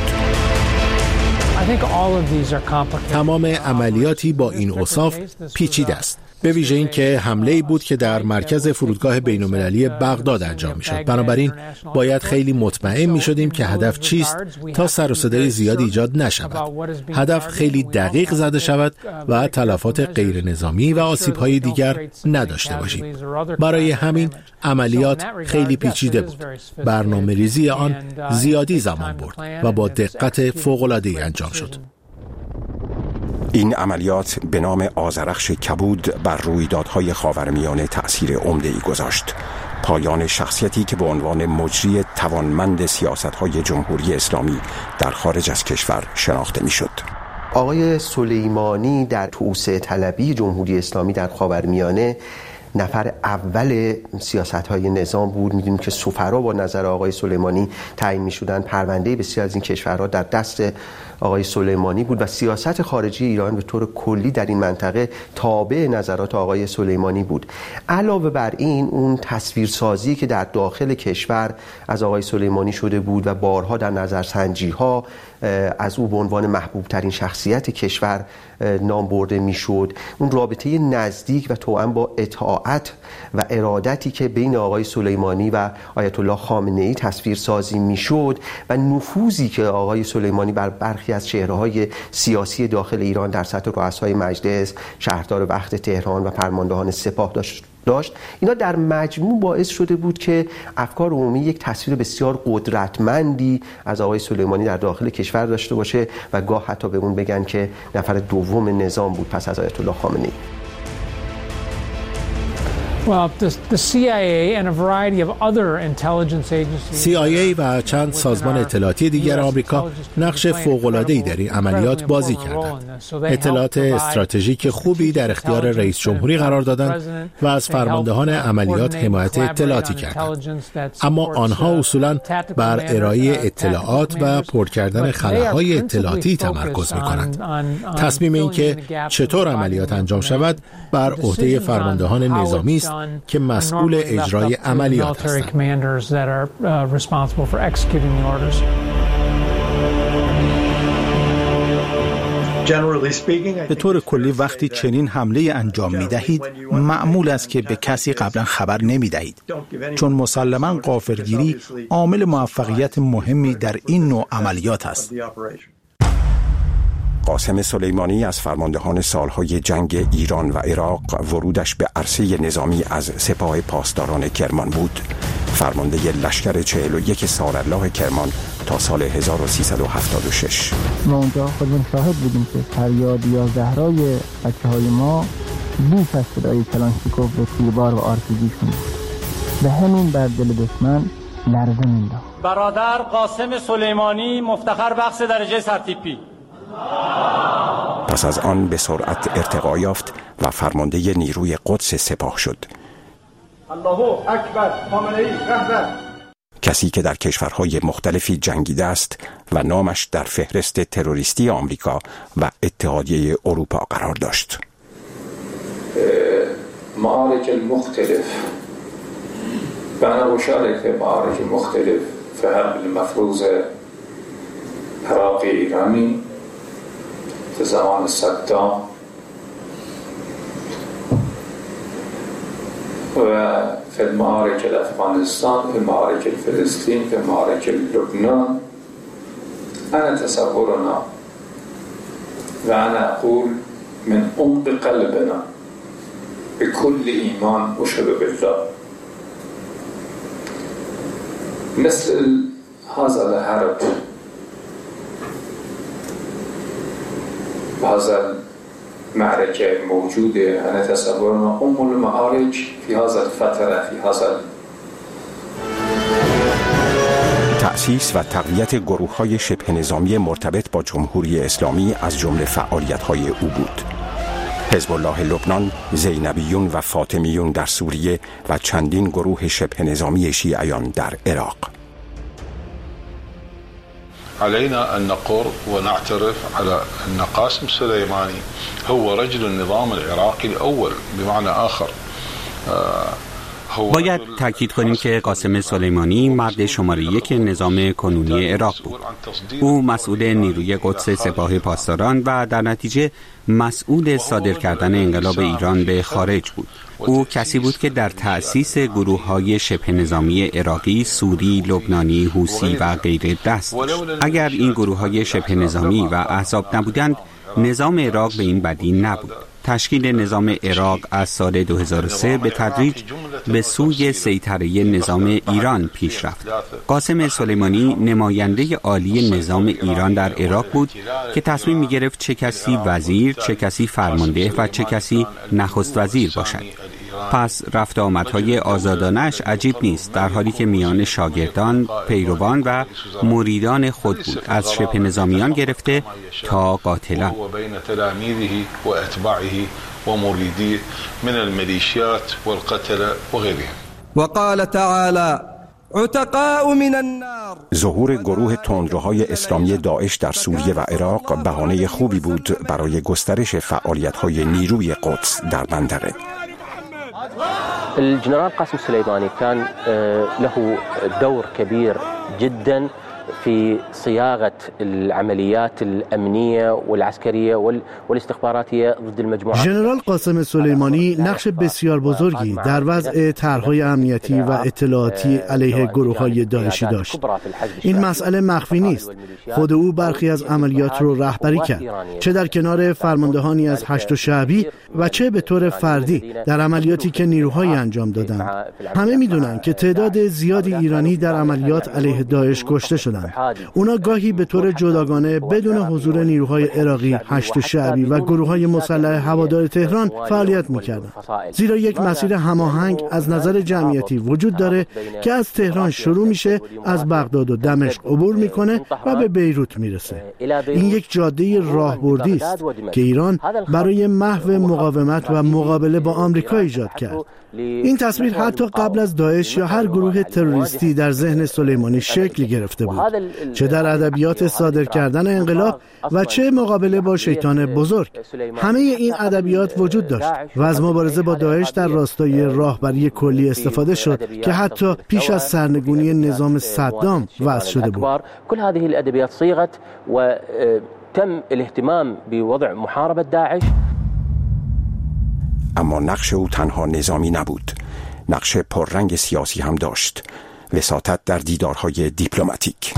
تمام عملیاتی با این اوصاف پیچیده است. به ویژه این که حمله‌ای بود که در مرکز فرودگاه بین‌المللی بغداد انجام می‌شد. بنابراین باید خیلی مطمئن می‌شدیم که هدف چیست تا سر و صدای زیاد ایجاد نشود. هدف خیلی دقیق زده شود و تلفات غیر نظامی و آسیب‌های دیگر نداشته باشیم. برای همین عملیات خیلی پیچیده بود. برنامه‌ریزی آن زیادی زمان برد و با دقت فوق‌العاده‌ای انجام شد. این عملیات به نام آذرخش کبود بر رویدادهای خاورمیانه تأثیر عمده‌ای گذاشت. پایان شخصیتی که به عنوان مجری توانمند سیاست‌های جمهوری اسلامی در خارج از کشور شناخته می‌شد. آقای سلیمانی در توسعه طلبی جمهوری اسلامی در خاورمیانه نفر اول سیاست‌های نظام بود. می‌دونیم که سفرا با نظر آقای سلیمانی تعیین می‌شدند. پرونده بسیار از این کشورها در دست آقای سلیمانی بود و سیاست خارجی ایران به طور کلی در این منطقه تابع نظرات آقای سلیمانی بود. علاوه بر این اون تصویرسازی که در داخل کشور از آقای سلیمانی شده بود و بارها در نظرسنجی‌ها از او به عنوان محبوب ترین شخصیت کشور نام برده میشد، اون رابطه نزدیک و توأم با اطاعت و ارادتی که بین آقای سلیمانی و آیت الله خامنه‌ای تصویر سازی میشد و نفوذی که آقای سلیمانی بر برخی از چهره‌های سیاسی داخل ایران در سطح رؤسای مجلس، شهردار وقت تهران و فرماندهان سپاه داشت داشت اینا در مجموع باعث شده بود که افکار عمومی یک تصویر بسیار قدرتمندی از آقای سلیمانی در داخل کشور داشته باشه و گاه حتی به اون بگن که نفر دوم نظام بود پس از آیت الله خامنه‌ای. سی آی ای و چند سازمان اطلاعاتی دیگر آمریکا نقش فوق‌العاده‌ای در این عملیات بازی کردند. اطلاعات استراتژیک خوبی در اختیار رئیس جمهوری قرار دادند و از فرماندهان عملیات حمایت اطلاعاتی کردند. اما آنها اصولاً بر ارائه اطلاعات و پر کردن خلاهای اطلاعاتی تمرکز می‌کنند. تصمیم این که چطور عملیات انجام شود بر عهده فرماندهان نظامی است که مسئول اجرای عملیات هستند. به طور کلی وقتی چنین حمله انجام می دهید معمول است که به کسی قبلا خبر نمی دهید، چون مسلماً غافلگیری عامل موفقیت مهمی در این نوع عملیات است. قاسم سلیمانی از فرماندهان سالهای جنگ ایران و عراق ورودش به عرصه نظامی از سپاه پاسداران کرمان بود. فرمانده لشکر چهل و یک سارالله کرمان تا سال هزار و سیصد و هفتاد و شش. ما اونجا خودمون شاهد بودیم که فریاد یا زهرای بچه های ما بیش از صدای کلانشیکوف به تیربار و آرپیجی شد و همین بر دل دشمن لرزه مینداخت. برادر قاسم سلیمانی مفتخر بخش درجه سرتیپی. پس از آن به سرعت ارتقا یافت و فرمانده نیروی قدس سپاه شد. الله اکبر، خامنه‌ای رهبر. کسی که در کشورهای مختلفی جنگیده است و نامش در فهرست تروریستی آمریکا و اتحادیه اروپا قرار داشت. معارك المختلف فأنا أشارك معارك مختلف في حرب المفروض عراقي إيراني في زمان صدام وفي المعارك الأفغانستان في المعارك الفلسطين في معارك لبنان. أنا تصورنا وأنا أقول من عمق قلبنا بكل إيمان وشهد بالله مثل هذا الحرب هذا المعركة موجودة. أنا تصورنا أم المعارك في هذا الفترة في هذا تأسیس و تقویت گروه‌های شبه نظامی مرتبط با جمهوری اسلامی از جمله فعالیت‌های او بود. حزب الله لبنان، زینبیون و فاطمیون در سوریه و چندین گروه شبه نظامی شیعیان در عراق. علينا أن نقر ونعترف على أن قاسم سليماني هو رجل النظام العراقي الأول بمعنى آخر. باید تاکید کنیم که قاسم سلیمانی مرد شماره یک نظام کنونی عراق بود. او مسئول نیروی قدس سپاه پاسداران و در نتیجه مسئول صادر کردن انقلاب ایران به خارج بود. او کسی بود که در تأسیس گروه‌های شبه نظامی عراقی، سوری، لبنانی، حوثی و غیره دست داشت. اگر این گروه‌های شبه نظامی و احزاب نبودند، نظام عراق به این بدی نبود. تشکیل نظام عراق از سال دو هزار و سه به تدریج به سوی سیطره نظام ایران پیش رفت. قاسم سلیمانی نماینده عالی نظام ایران در عراق بود که تصمیم می گرفت چه کسی وزیر، چه کسی فرمانده و چه کسی نخست وزیر باشد. پس رفت آمدهای آزادانش عجیب نیست، در حالی که میان شاگردان، پیروان و مریدان خود بود، از شبه نظامیان گرفته تا قاتلان. وقال تعالى ظهور گروه تندروهای اسلامی داعش در سوریه و عراق بهانه خوبی بود برای گسترش فعالیت‌های نیروی قدس در منطقه. الجنرال قاسم سليماني كان له دور كبير جدا في صياغة العمليات الأمنية والعسكرية والاستخباراتية ضد المجموعة. ژنرال قاسم سلیمانی نقش بسیار بزرگی در وضع طرح‌های امنیتی و اطلاعاتی علیه گروه‌های داعشی داشت. این مسئله مخفی نیست. خود او برخی از عملیات رو رهبری کرد، چه در کنار فرماندهانی از هشت شعبی و چه به طور فردی در عملیاتی که نیروهای انجام دادند. همه می‌دونن که تعداد زیادی ایرانی در عملیات علیه داعش کشته شدند. اونا گاهی به طور جداگانه بدون حضور نیروهای عراقی، هشت شعبی و گروه‌های مسلح هوادار تهران فعالیت می‌کردند. زیرا یک مسیر هماهنگ از نظر جمعیتی وجود داره که از تهران شروع میشه، از بغداد و دمشق عبور میکنه و به بیروت میرسه. این یک جاده راهبردی است که ایران برای محو مقاومت و مقابله با آمریکا ایجاد کرد. این تصویر حتی قبل از داعش یا هر گروه تروریستی در ذهن سلیمانی شکل گرفته بود، چه در ادبیات صادر کردن انقلاب و چه مقابله با شیطان بزرگ. همه این ادبیات وجود داشت و از مبارزه با داعش در راستای راهبری کلی استفاده شد که حتی پیش از سرنگونی نظام صدام وضع شده بود. كل هذه الادبيات صيغت وتم الاهتمام بوضع محاربة داعش. اما نقش او تنها نظامی نبود، نقش پررنگ سیاسی هم داشت، وساطت در دیدارهای دیپلماتیک.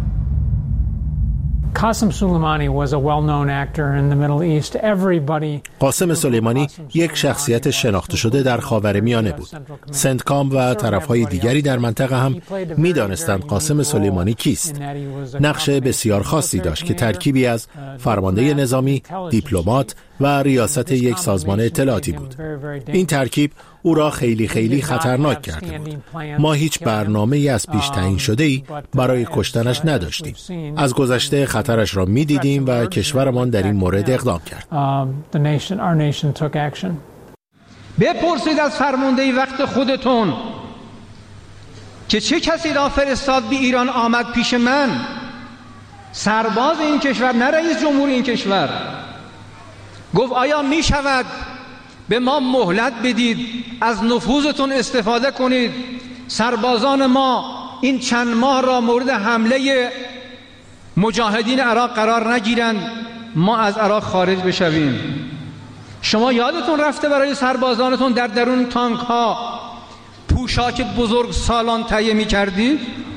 قاسم سلیمانی یک شخصیت شناخته شده در خاورمیانه بود. سنتکام و طرفهای دیگری در منطقه هم می‌دانستند قاسم سلیمانی کیست. نقش بسیار خاصی داشت که ترکیبی از فرمانده نظامی، دیپلمات و ریاست یک سازمان اطلاعاتی بود. این ترکیب او را خیلی خیلی خطرناک کرده بود. ما هیچ برنامه‌ای از پیش تعیین شده‌ای برای کشتنش نداشتیم. از گذشته خطرش را می‌دیدیم و کشورمان در این مورد اقدام کرد. بپرسید از فرمانده وقت خودتون که چه کسی را فرستاد به ایران آمد پیش من؟ سرباز این کشور، نه رئیس جمهور این کشور. گفت آیا می شود به ما مهلت بدید، از نفوذتون استفاده کنید، سربازان ما این چند ماه را مورد حمله مجاهدین عراق قرار نگیرند، ما از عراق خارج بشویم. شما یادتون رفته برای سربازانتون در درون تانک ها پوشاک بزرگ سالان تهیه می کردید؟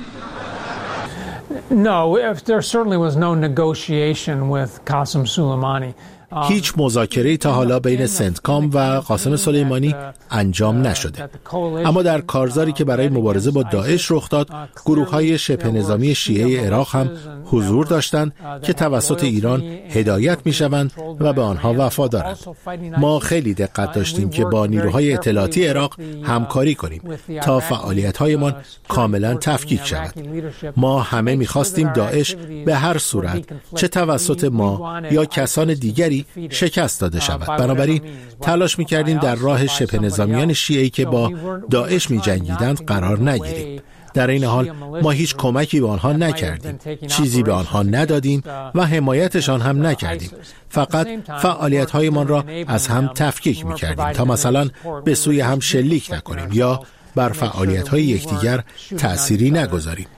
No, if there certainly was no negotiation with Qasem Soleimani. هیچ مذاکره‌ای تا حالا بین سنتکام و قاسم سلیمانی انجام نشده. اما در کارزاری که برای مبارزه با داعش رخ داد، گروه‌های شبه نظامی شیعه عراق هم حضور داشتند که توسط ایران هدایت می‌شوند و به آنها وفادارند. ما خیلی دقت داشتیم که با نیروهای اطلاعاتی عراق همکاری کنیم تا فعالیت‌هایمان کاملا تفکیک شود. ما همه می‌خواستیم داعش به هر صورت، چه توسط ما یا کسان دیگری، شکست داده شود. بنابراین تلاش می‌کردیم در راه شبه نظامیان شیعه‌ای که با داعش می‌جنگیدند قرار نگیریم. در این حال ما هیچ کمکی به آنها نکردیم، چیزی به آنها ندادیم و حمایتشان هم نکردیم. فقط فعالیت‌هایمان را از هم تفکیک می‌کردیم تا مثلا به سوی هم شلیک نکنیم یا بر فعالیت‌های یکدیگر تأثیری نگذاریم.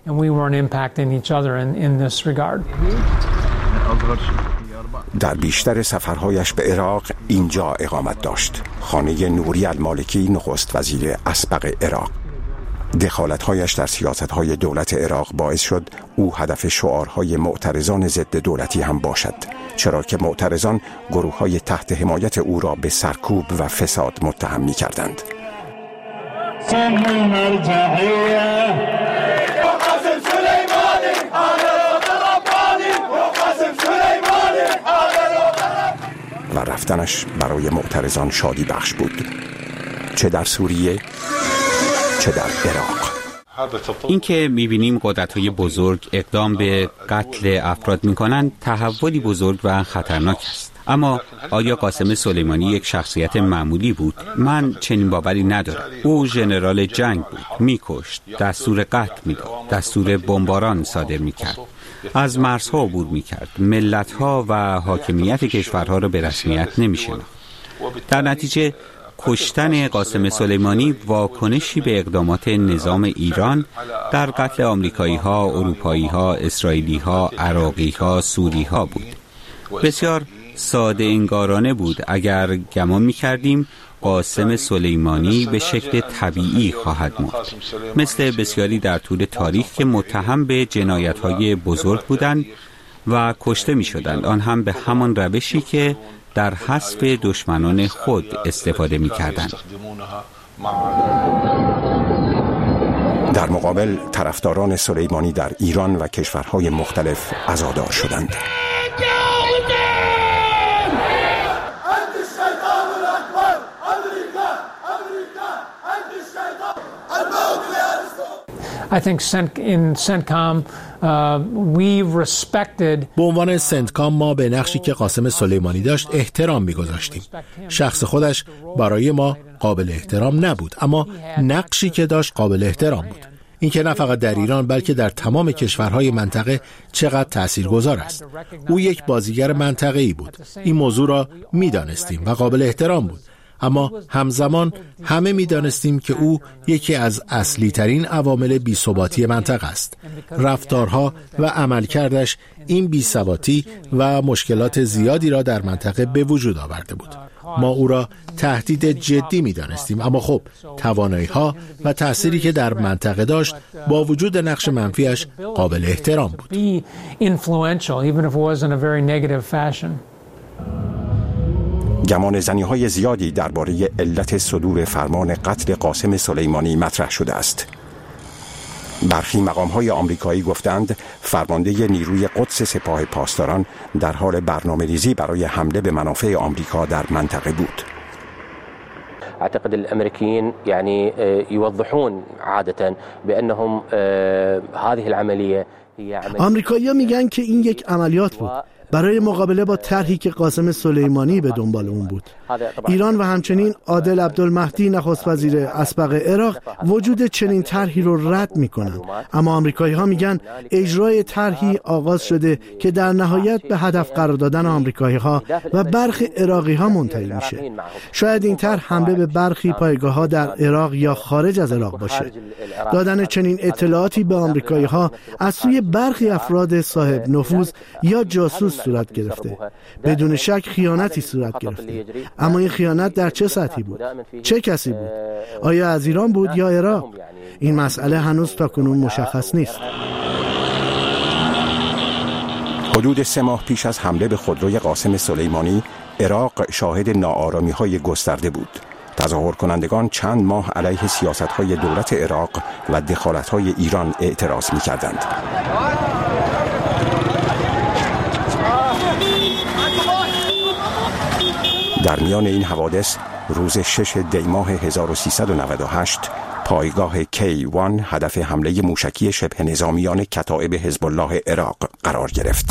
در بیشتر سفرهایش به عراق اینجا اقامت داشت. خانه نوری المالکی، نخست وزیر اسبق عراق. دخالت‌هایش در سیاست‌های دولت عراق باعث شد او هدف شعارهای معترضان ضد دولتی هم باشد، چرا که معترضان گروه‌های تحت حمایت او را به سرکوب و فساد متهم می‌کردند. و رفتنش برای معترضان شادی بخش بود، چه در سوریه چه در عراق. این که می‌بینیم قدرت‌های بزرگ اقدام به قتل افراد می‌کنند تحولی بزرگ و خطرناک است. اما آیا قاسم سلیمانی یک شخصیت معمولی بود؟ من چنین باوری ندارم. او ژنرال جنگ بود، میکشت، دستور قتل میداد، دستور بمباران صادر میکرد، از مرزها عبور میکرد، ملتها و حاکمیت کشورها را به رسمیت نمیشناخت. در نتیجه کشتن قاسم سلیمانی واکنشی به اقدامات نظام ایران در قتل آمریکایی ها، اروپایی ها، اسرائیلی ها، عراقی ها، سوری ها بود. بسیار ساده انگارانه بود اگر گمان می کردیم قاسم سلیمانی به شکل طبیعی خواهد مرد، مثل بسیاری در طول تاریخ که متهم به جنایت‌های بزرگ بودند و کشته می شدند، آن هم به همان روشی که در حذف دشمنان خود استفاده می کردند. در مقابل طرفداران سلیمانی در ایران و کشورهای مختلف عزادار شدند. I think in CENTCOM uh, we respected. به عنوان سنتکام ما به نقشی که قاسم سلیمانی داشت احترام می‌گذاشتیم. شخص خودش برای ما قابل احترام نبود، اما نقشی که داشت قابل احترام بود. این که نه فقط در ایران بلکه در تمام کشورهای منطقه چقدر تاثیرگذار است. او یک بازیگر منطقه‌ای بود. این موضوع را می‌دانستیم و قابل احترام بود. اما همزمان همه می دانستیم که او یکی از اصلی ترین عوامل بی‌ثباتی منطقه است. رفتارها و عملکردش این بی‌ثباتی و مشکلات زیادی را در منطقه به وجود آورده بود. ما او را تهدید جدی می دانستیم، اما خب توانایی‌ها و تأثیری که در منطقه داشت با وجود نقش منفیش قابل احترام بود. گمان زنی‌های زیادی درباره علت صدور فرمان قتل قاسم سلیمانی مطرح شده است. برخی مقام‌های آمریکایی گفتند فرمانده نیروی قدس سپاه پاسداران در حال برنامه‌ریزی برای حمله به منافع آمریکا در منطقه بود. اعتقد الامريكيين يعني يوضحون عاده بانهم هذه العمليه هي عمليه. آمریکایی‌ها میگن که این یک عملیات بود برای مقابله با طرحی که قاسم سلیمانی به دنبال اون بود. ایران و همچنین عادل عبدالمهدی نخست وزیر اسبق عراق وجود چنین طرحی رو رد میکنن، اما آمریکایی‌ها میگن اجرای طرحی آغاز شده که در نهایت به هدف قرار دادن آمریکایی‌ها و برخی عراقی‌ها منتهی میشه. شاید این طرح حمله به برخی پایگاه‌ها در عراق یا خارج از عراق باشه. دادن چنین اطلاعاتی به آمریکایی‌ها از سوی برخی افراد صاحب نفوذ یا جاسوس صورت گرفته. بدون شک خیانتی صورت گرفته. اما این خیانت در چه سطحی بود؟ چه کسی بود؟ آیا از ایران بود یا عراق؟ این مسئله هنوز تاکنون مشخص نیست. حدود سه ماه پیش از حمله به خودروی قاسم سلیمانی، عراق شاهد ناآرامی‌های گسترده بود. تظاهر کنندگان چند ماه علیه سیاست‌های دولت عراق و دخالت‌های ایران اعتراض می‌کردند. در میان این حوادث روز شش دی ماه هزار و سیصد و نود و هشت پایگاه کی یک هدف حمله موشکی شبه نظامیان کتائب حزب الله عراق قرار گرفت.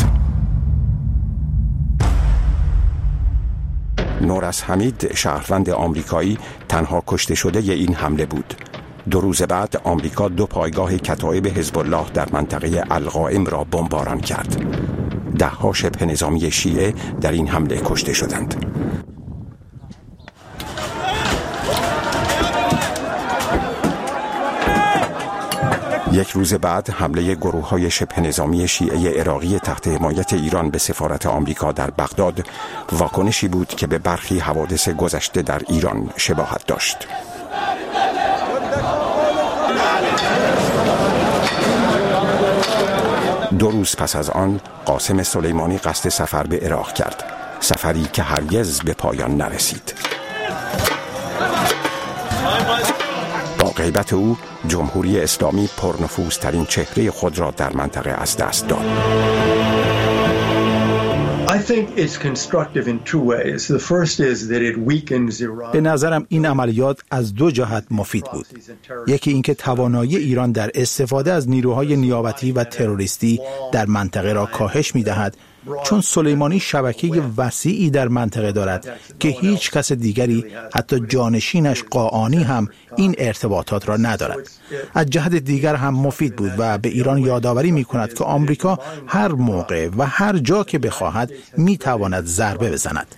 نورس حمید شهروند آمریکایی تنها کشته شده ی این حمله بود. دو روز بعد آمریکا دو پایگاه کتائب حزب الله در منطقه القائم را بمباران کرد. ده ها شبه نظامی شیعه در این حمله کشته شدند. یک روز بعد حمله گروه‌های شبه نظامی شیعه عراقی تحت حمایت ایران به سفارت آمریکا در بغداد واکنشی بود که به برخی حوادث گذشته در ایران شباهت داشت. دو روز پس از آن قاسم سلیمانی قصد سفر به عراق کرد، سفری که هرگز به پایان نرسید. با غیبت او جمهوری اسلامی پرنفوذترین چهره خود را در منطقه از دست داد. به نظرم این عملیات از دو جهت مفید بود. یکی اینکه توانایی ایران در استفاده از نیروهای نیابتی و تروریستی در منطقه را کاهش می‌دهد چون سلیمانی شبکه وسیعی در منطقه دارد که هیچ کس دیگری حتی جانشینش قاآنی هم این ارتباطات را ندارد. از جهت دیگر هم مفید بود و به ایران یادآوری می‌کند که آمریکا هر موقع و هر جا که بخواهد می‌تواند ضربه بزند.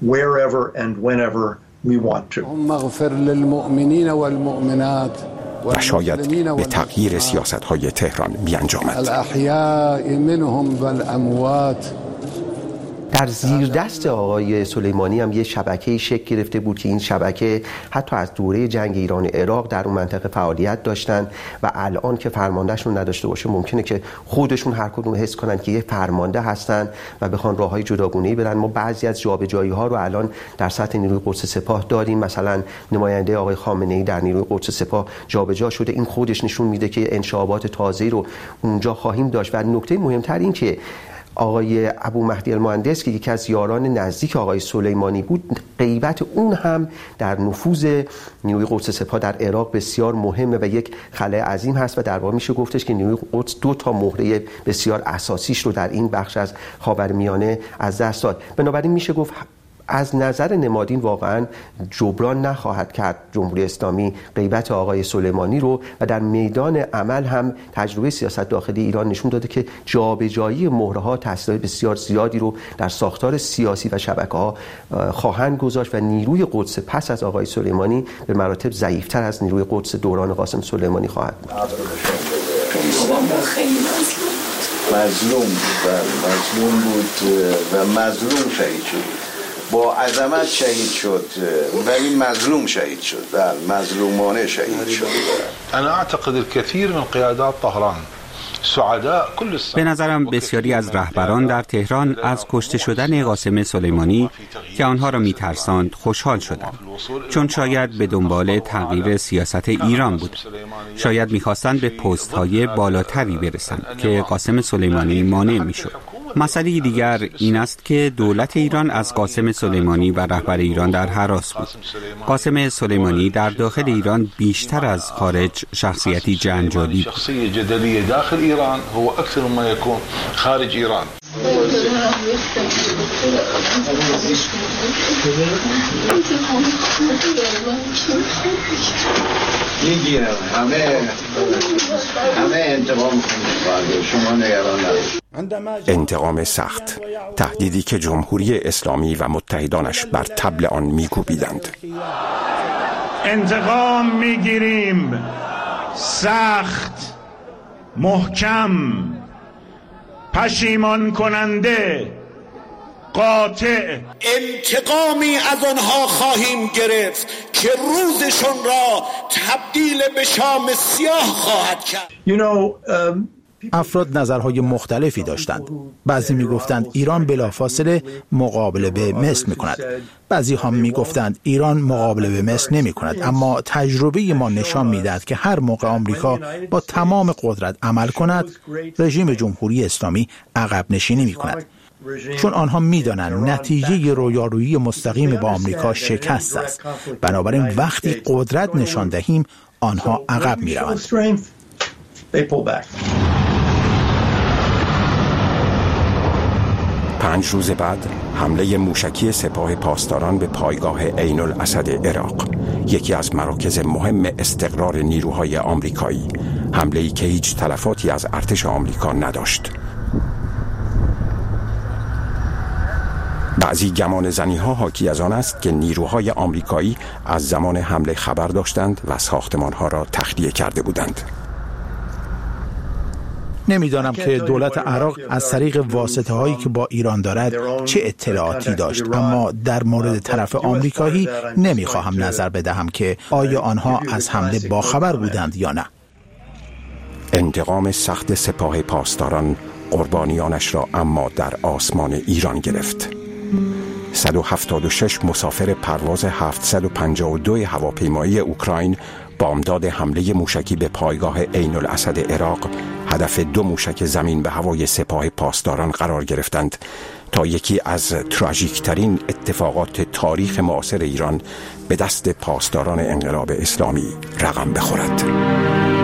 مغفر للمؤمنین والمؤمنات و شاید به تغییر سیاست‌های تهران بیانجامد. الاحیاء منهم والاموات. در زیر دست آقای سلیمانی هم یه شبکه‌ای شکل گرفته بود که این شبکه حتی از دوره جنگ ایران عراق در اون منطقه فعالیت داشتن و الان که فرماندهشون نداشته باشه ممکنه که خودشون هر کدوم حس کنن که یه فرمانده هستن و بخوان راههای جداگانه‌ای برن. ما بعضی از جابجایی‌ها رو الان در سطح نیروی قدس سپاه داریم. مثلا نماینده آقای خامنه‌ای در نیروی قدس سپاه جابجا شده. این خودش نشون میده که انشابات تازه‌ای رو اونجا خواهیم داشت. و نکته مهمتر این که آقای ابو مهدی المهندس که یکی از یاران نزدیک آقای سلیمانی بود، غیبت اون هم در نفوذ نیروی قدس سپاه در عراق بسیار مهمه و یک خلأ عظیم هست و در واقع میشه گفتش که نیروی قدس دو تا مهره بسیار اساسیش رو در این بخش از خاورمیانه از دست داد. بنابراین میشه گفت از نظر نمادین واقعا جبران نخواهد کرد جمهوری اسلامی غیبت آقای سلیمانی رو و در میدان عمل هم تجربه سیاست داخلی ایران نشون داده که جابجایی مهره‌ها تاثیر بسیار زیادی رو در ساختار سیاسی و شبکه‌ها خواهند گذاشت و نیروی قدس پس از آقای سلیمانی به مراتب ضعیف‌تر از نیروی قدس دوران قاسم سلیمانی خواهد بود. مظلوم و مظلوم بود و مظلوم شهید شد. با عظمت شهید شد ولی مظلوم شهید شد و مظلومانه شهید شد. انا اعتقد الكثير من قيادات طهران به نظرم بسیاری از رهبران در تهران از کشته شدن قاسم سلیمانی که آنها را می‌ترساند خوشحال شدند، چون شاید به دنبال تغییر سیاست ایران بود. شاید می‌خواستند به پست‌های بالاتری برسند که قاسم سلیمانی مانع می‌شد. مسئله دیگر این است که دولت ایران از قاسم سلیمانی و رهبر ایران در هراس بود. قاسم سلیمانی در داخل ایران بیشتر از خارج شخصیتی جنجالی بود. شخصیت جدلی داخل ایران هو اکثر ما یکون خارج ایران. میگیرم همه همه انتقام شما نگران نباشید. انتقام سخت، تهدیدی که جمهوری اسلامی و متحدانش بر طبل آن میکوبیدند. انتقام میگیریم، سخت، محکم، پشیمان کننده، قاطع. انتقامی از آنها خواهیم گرفت که روزشون را تبدیل به شام سیاه خواهد کرد. You know, um... افراد نظرهای مختلفی داشتند. بعضی میگفتند ایران بلافاصله مقابله به مصر میکند. بعضی هم میگفتند ایران مقابله به مصر نمیکند. اما تجربه ما نشان میدهد که هر موقع آمریکا با تمام قدرت عمل کند، رژیم جمهوری اسلامی عقب نشینی میکند. چون آنها میدانند نتیجه رویارویی مستقیم با آمریکا شکست است. بنابراین وقتی قدرت نشان دهیم آنها عقب میروند. پنج روز بعد حمله موشکی سپاه پاسداران به پایگاه عین الاسد عراق، یکی از مراکز مهم استقرار نیروهای آمریکایی، حمله‌ای که هیچ تلفاتی از ارتش آمریکا نداشت. بعضی گمان زنی ها حاکی از آن است که نیروهای آمریکایی از زمان حمله خبر داشتند و ساختمان ها را تخلیه کرده بودند. نمیدانم که دولت عراق از طریق واسطه هایی که با ایران دارد چه اطلاعاتی داشت، اما در مورد طرف آمریکایی نمیخواهم نظر بدهم که آیا آنها از حمله باخبر بودند یا نه. انتقام سخت سپاه پاسداران قربانیانش را اما در آسمان ایران گرفت. صد و هفتاد و شش مسافر پرواز هفتصد و پنجاه و دو هواپیمایی اوکراین بامداد حمله موشکی به پایگاه عین الاسد عراق هدف دو موشک زمین به هوای سپاه پاسداران قرار گرفتند تا یکی از تراژیکترین اتفاقات تاریخ معاصر ایران به دست پاسداران انقلاب اسلامی رقم بخورد.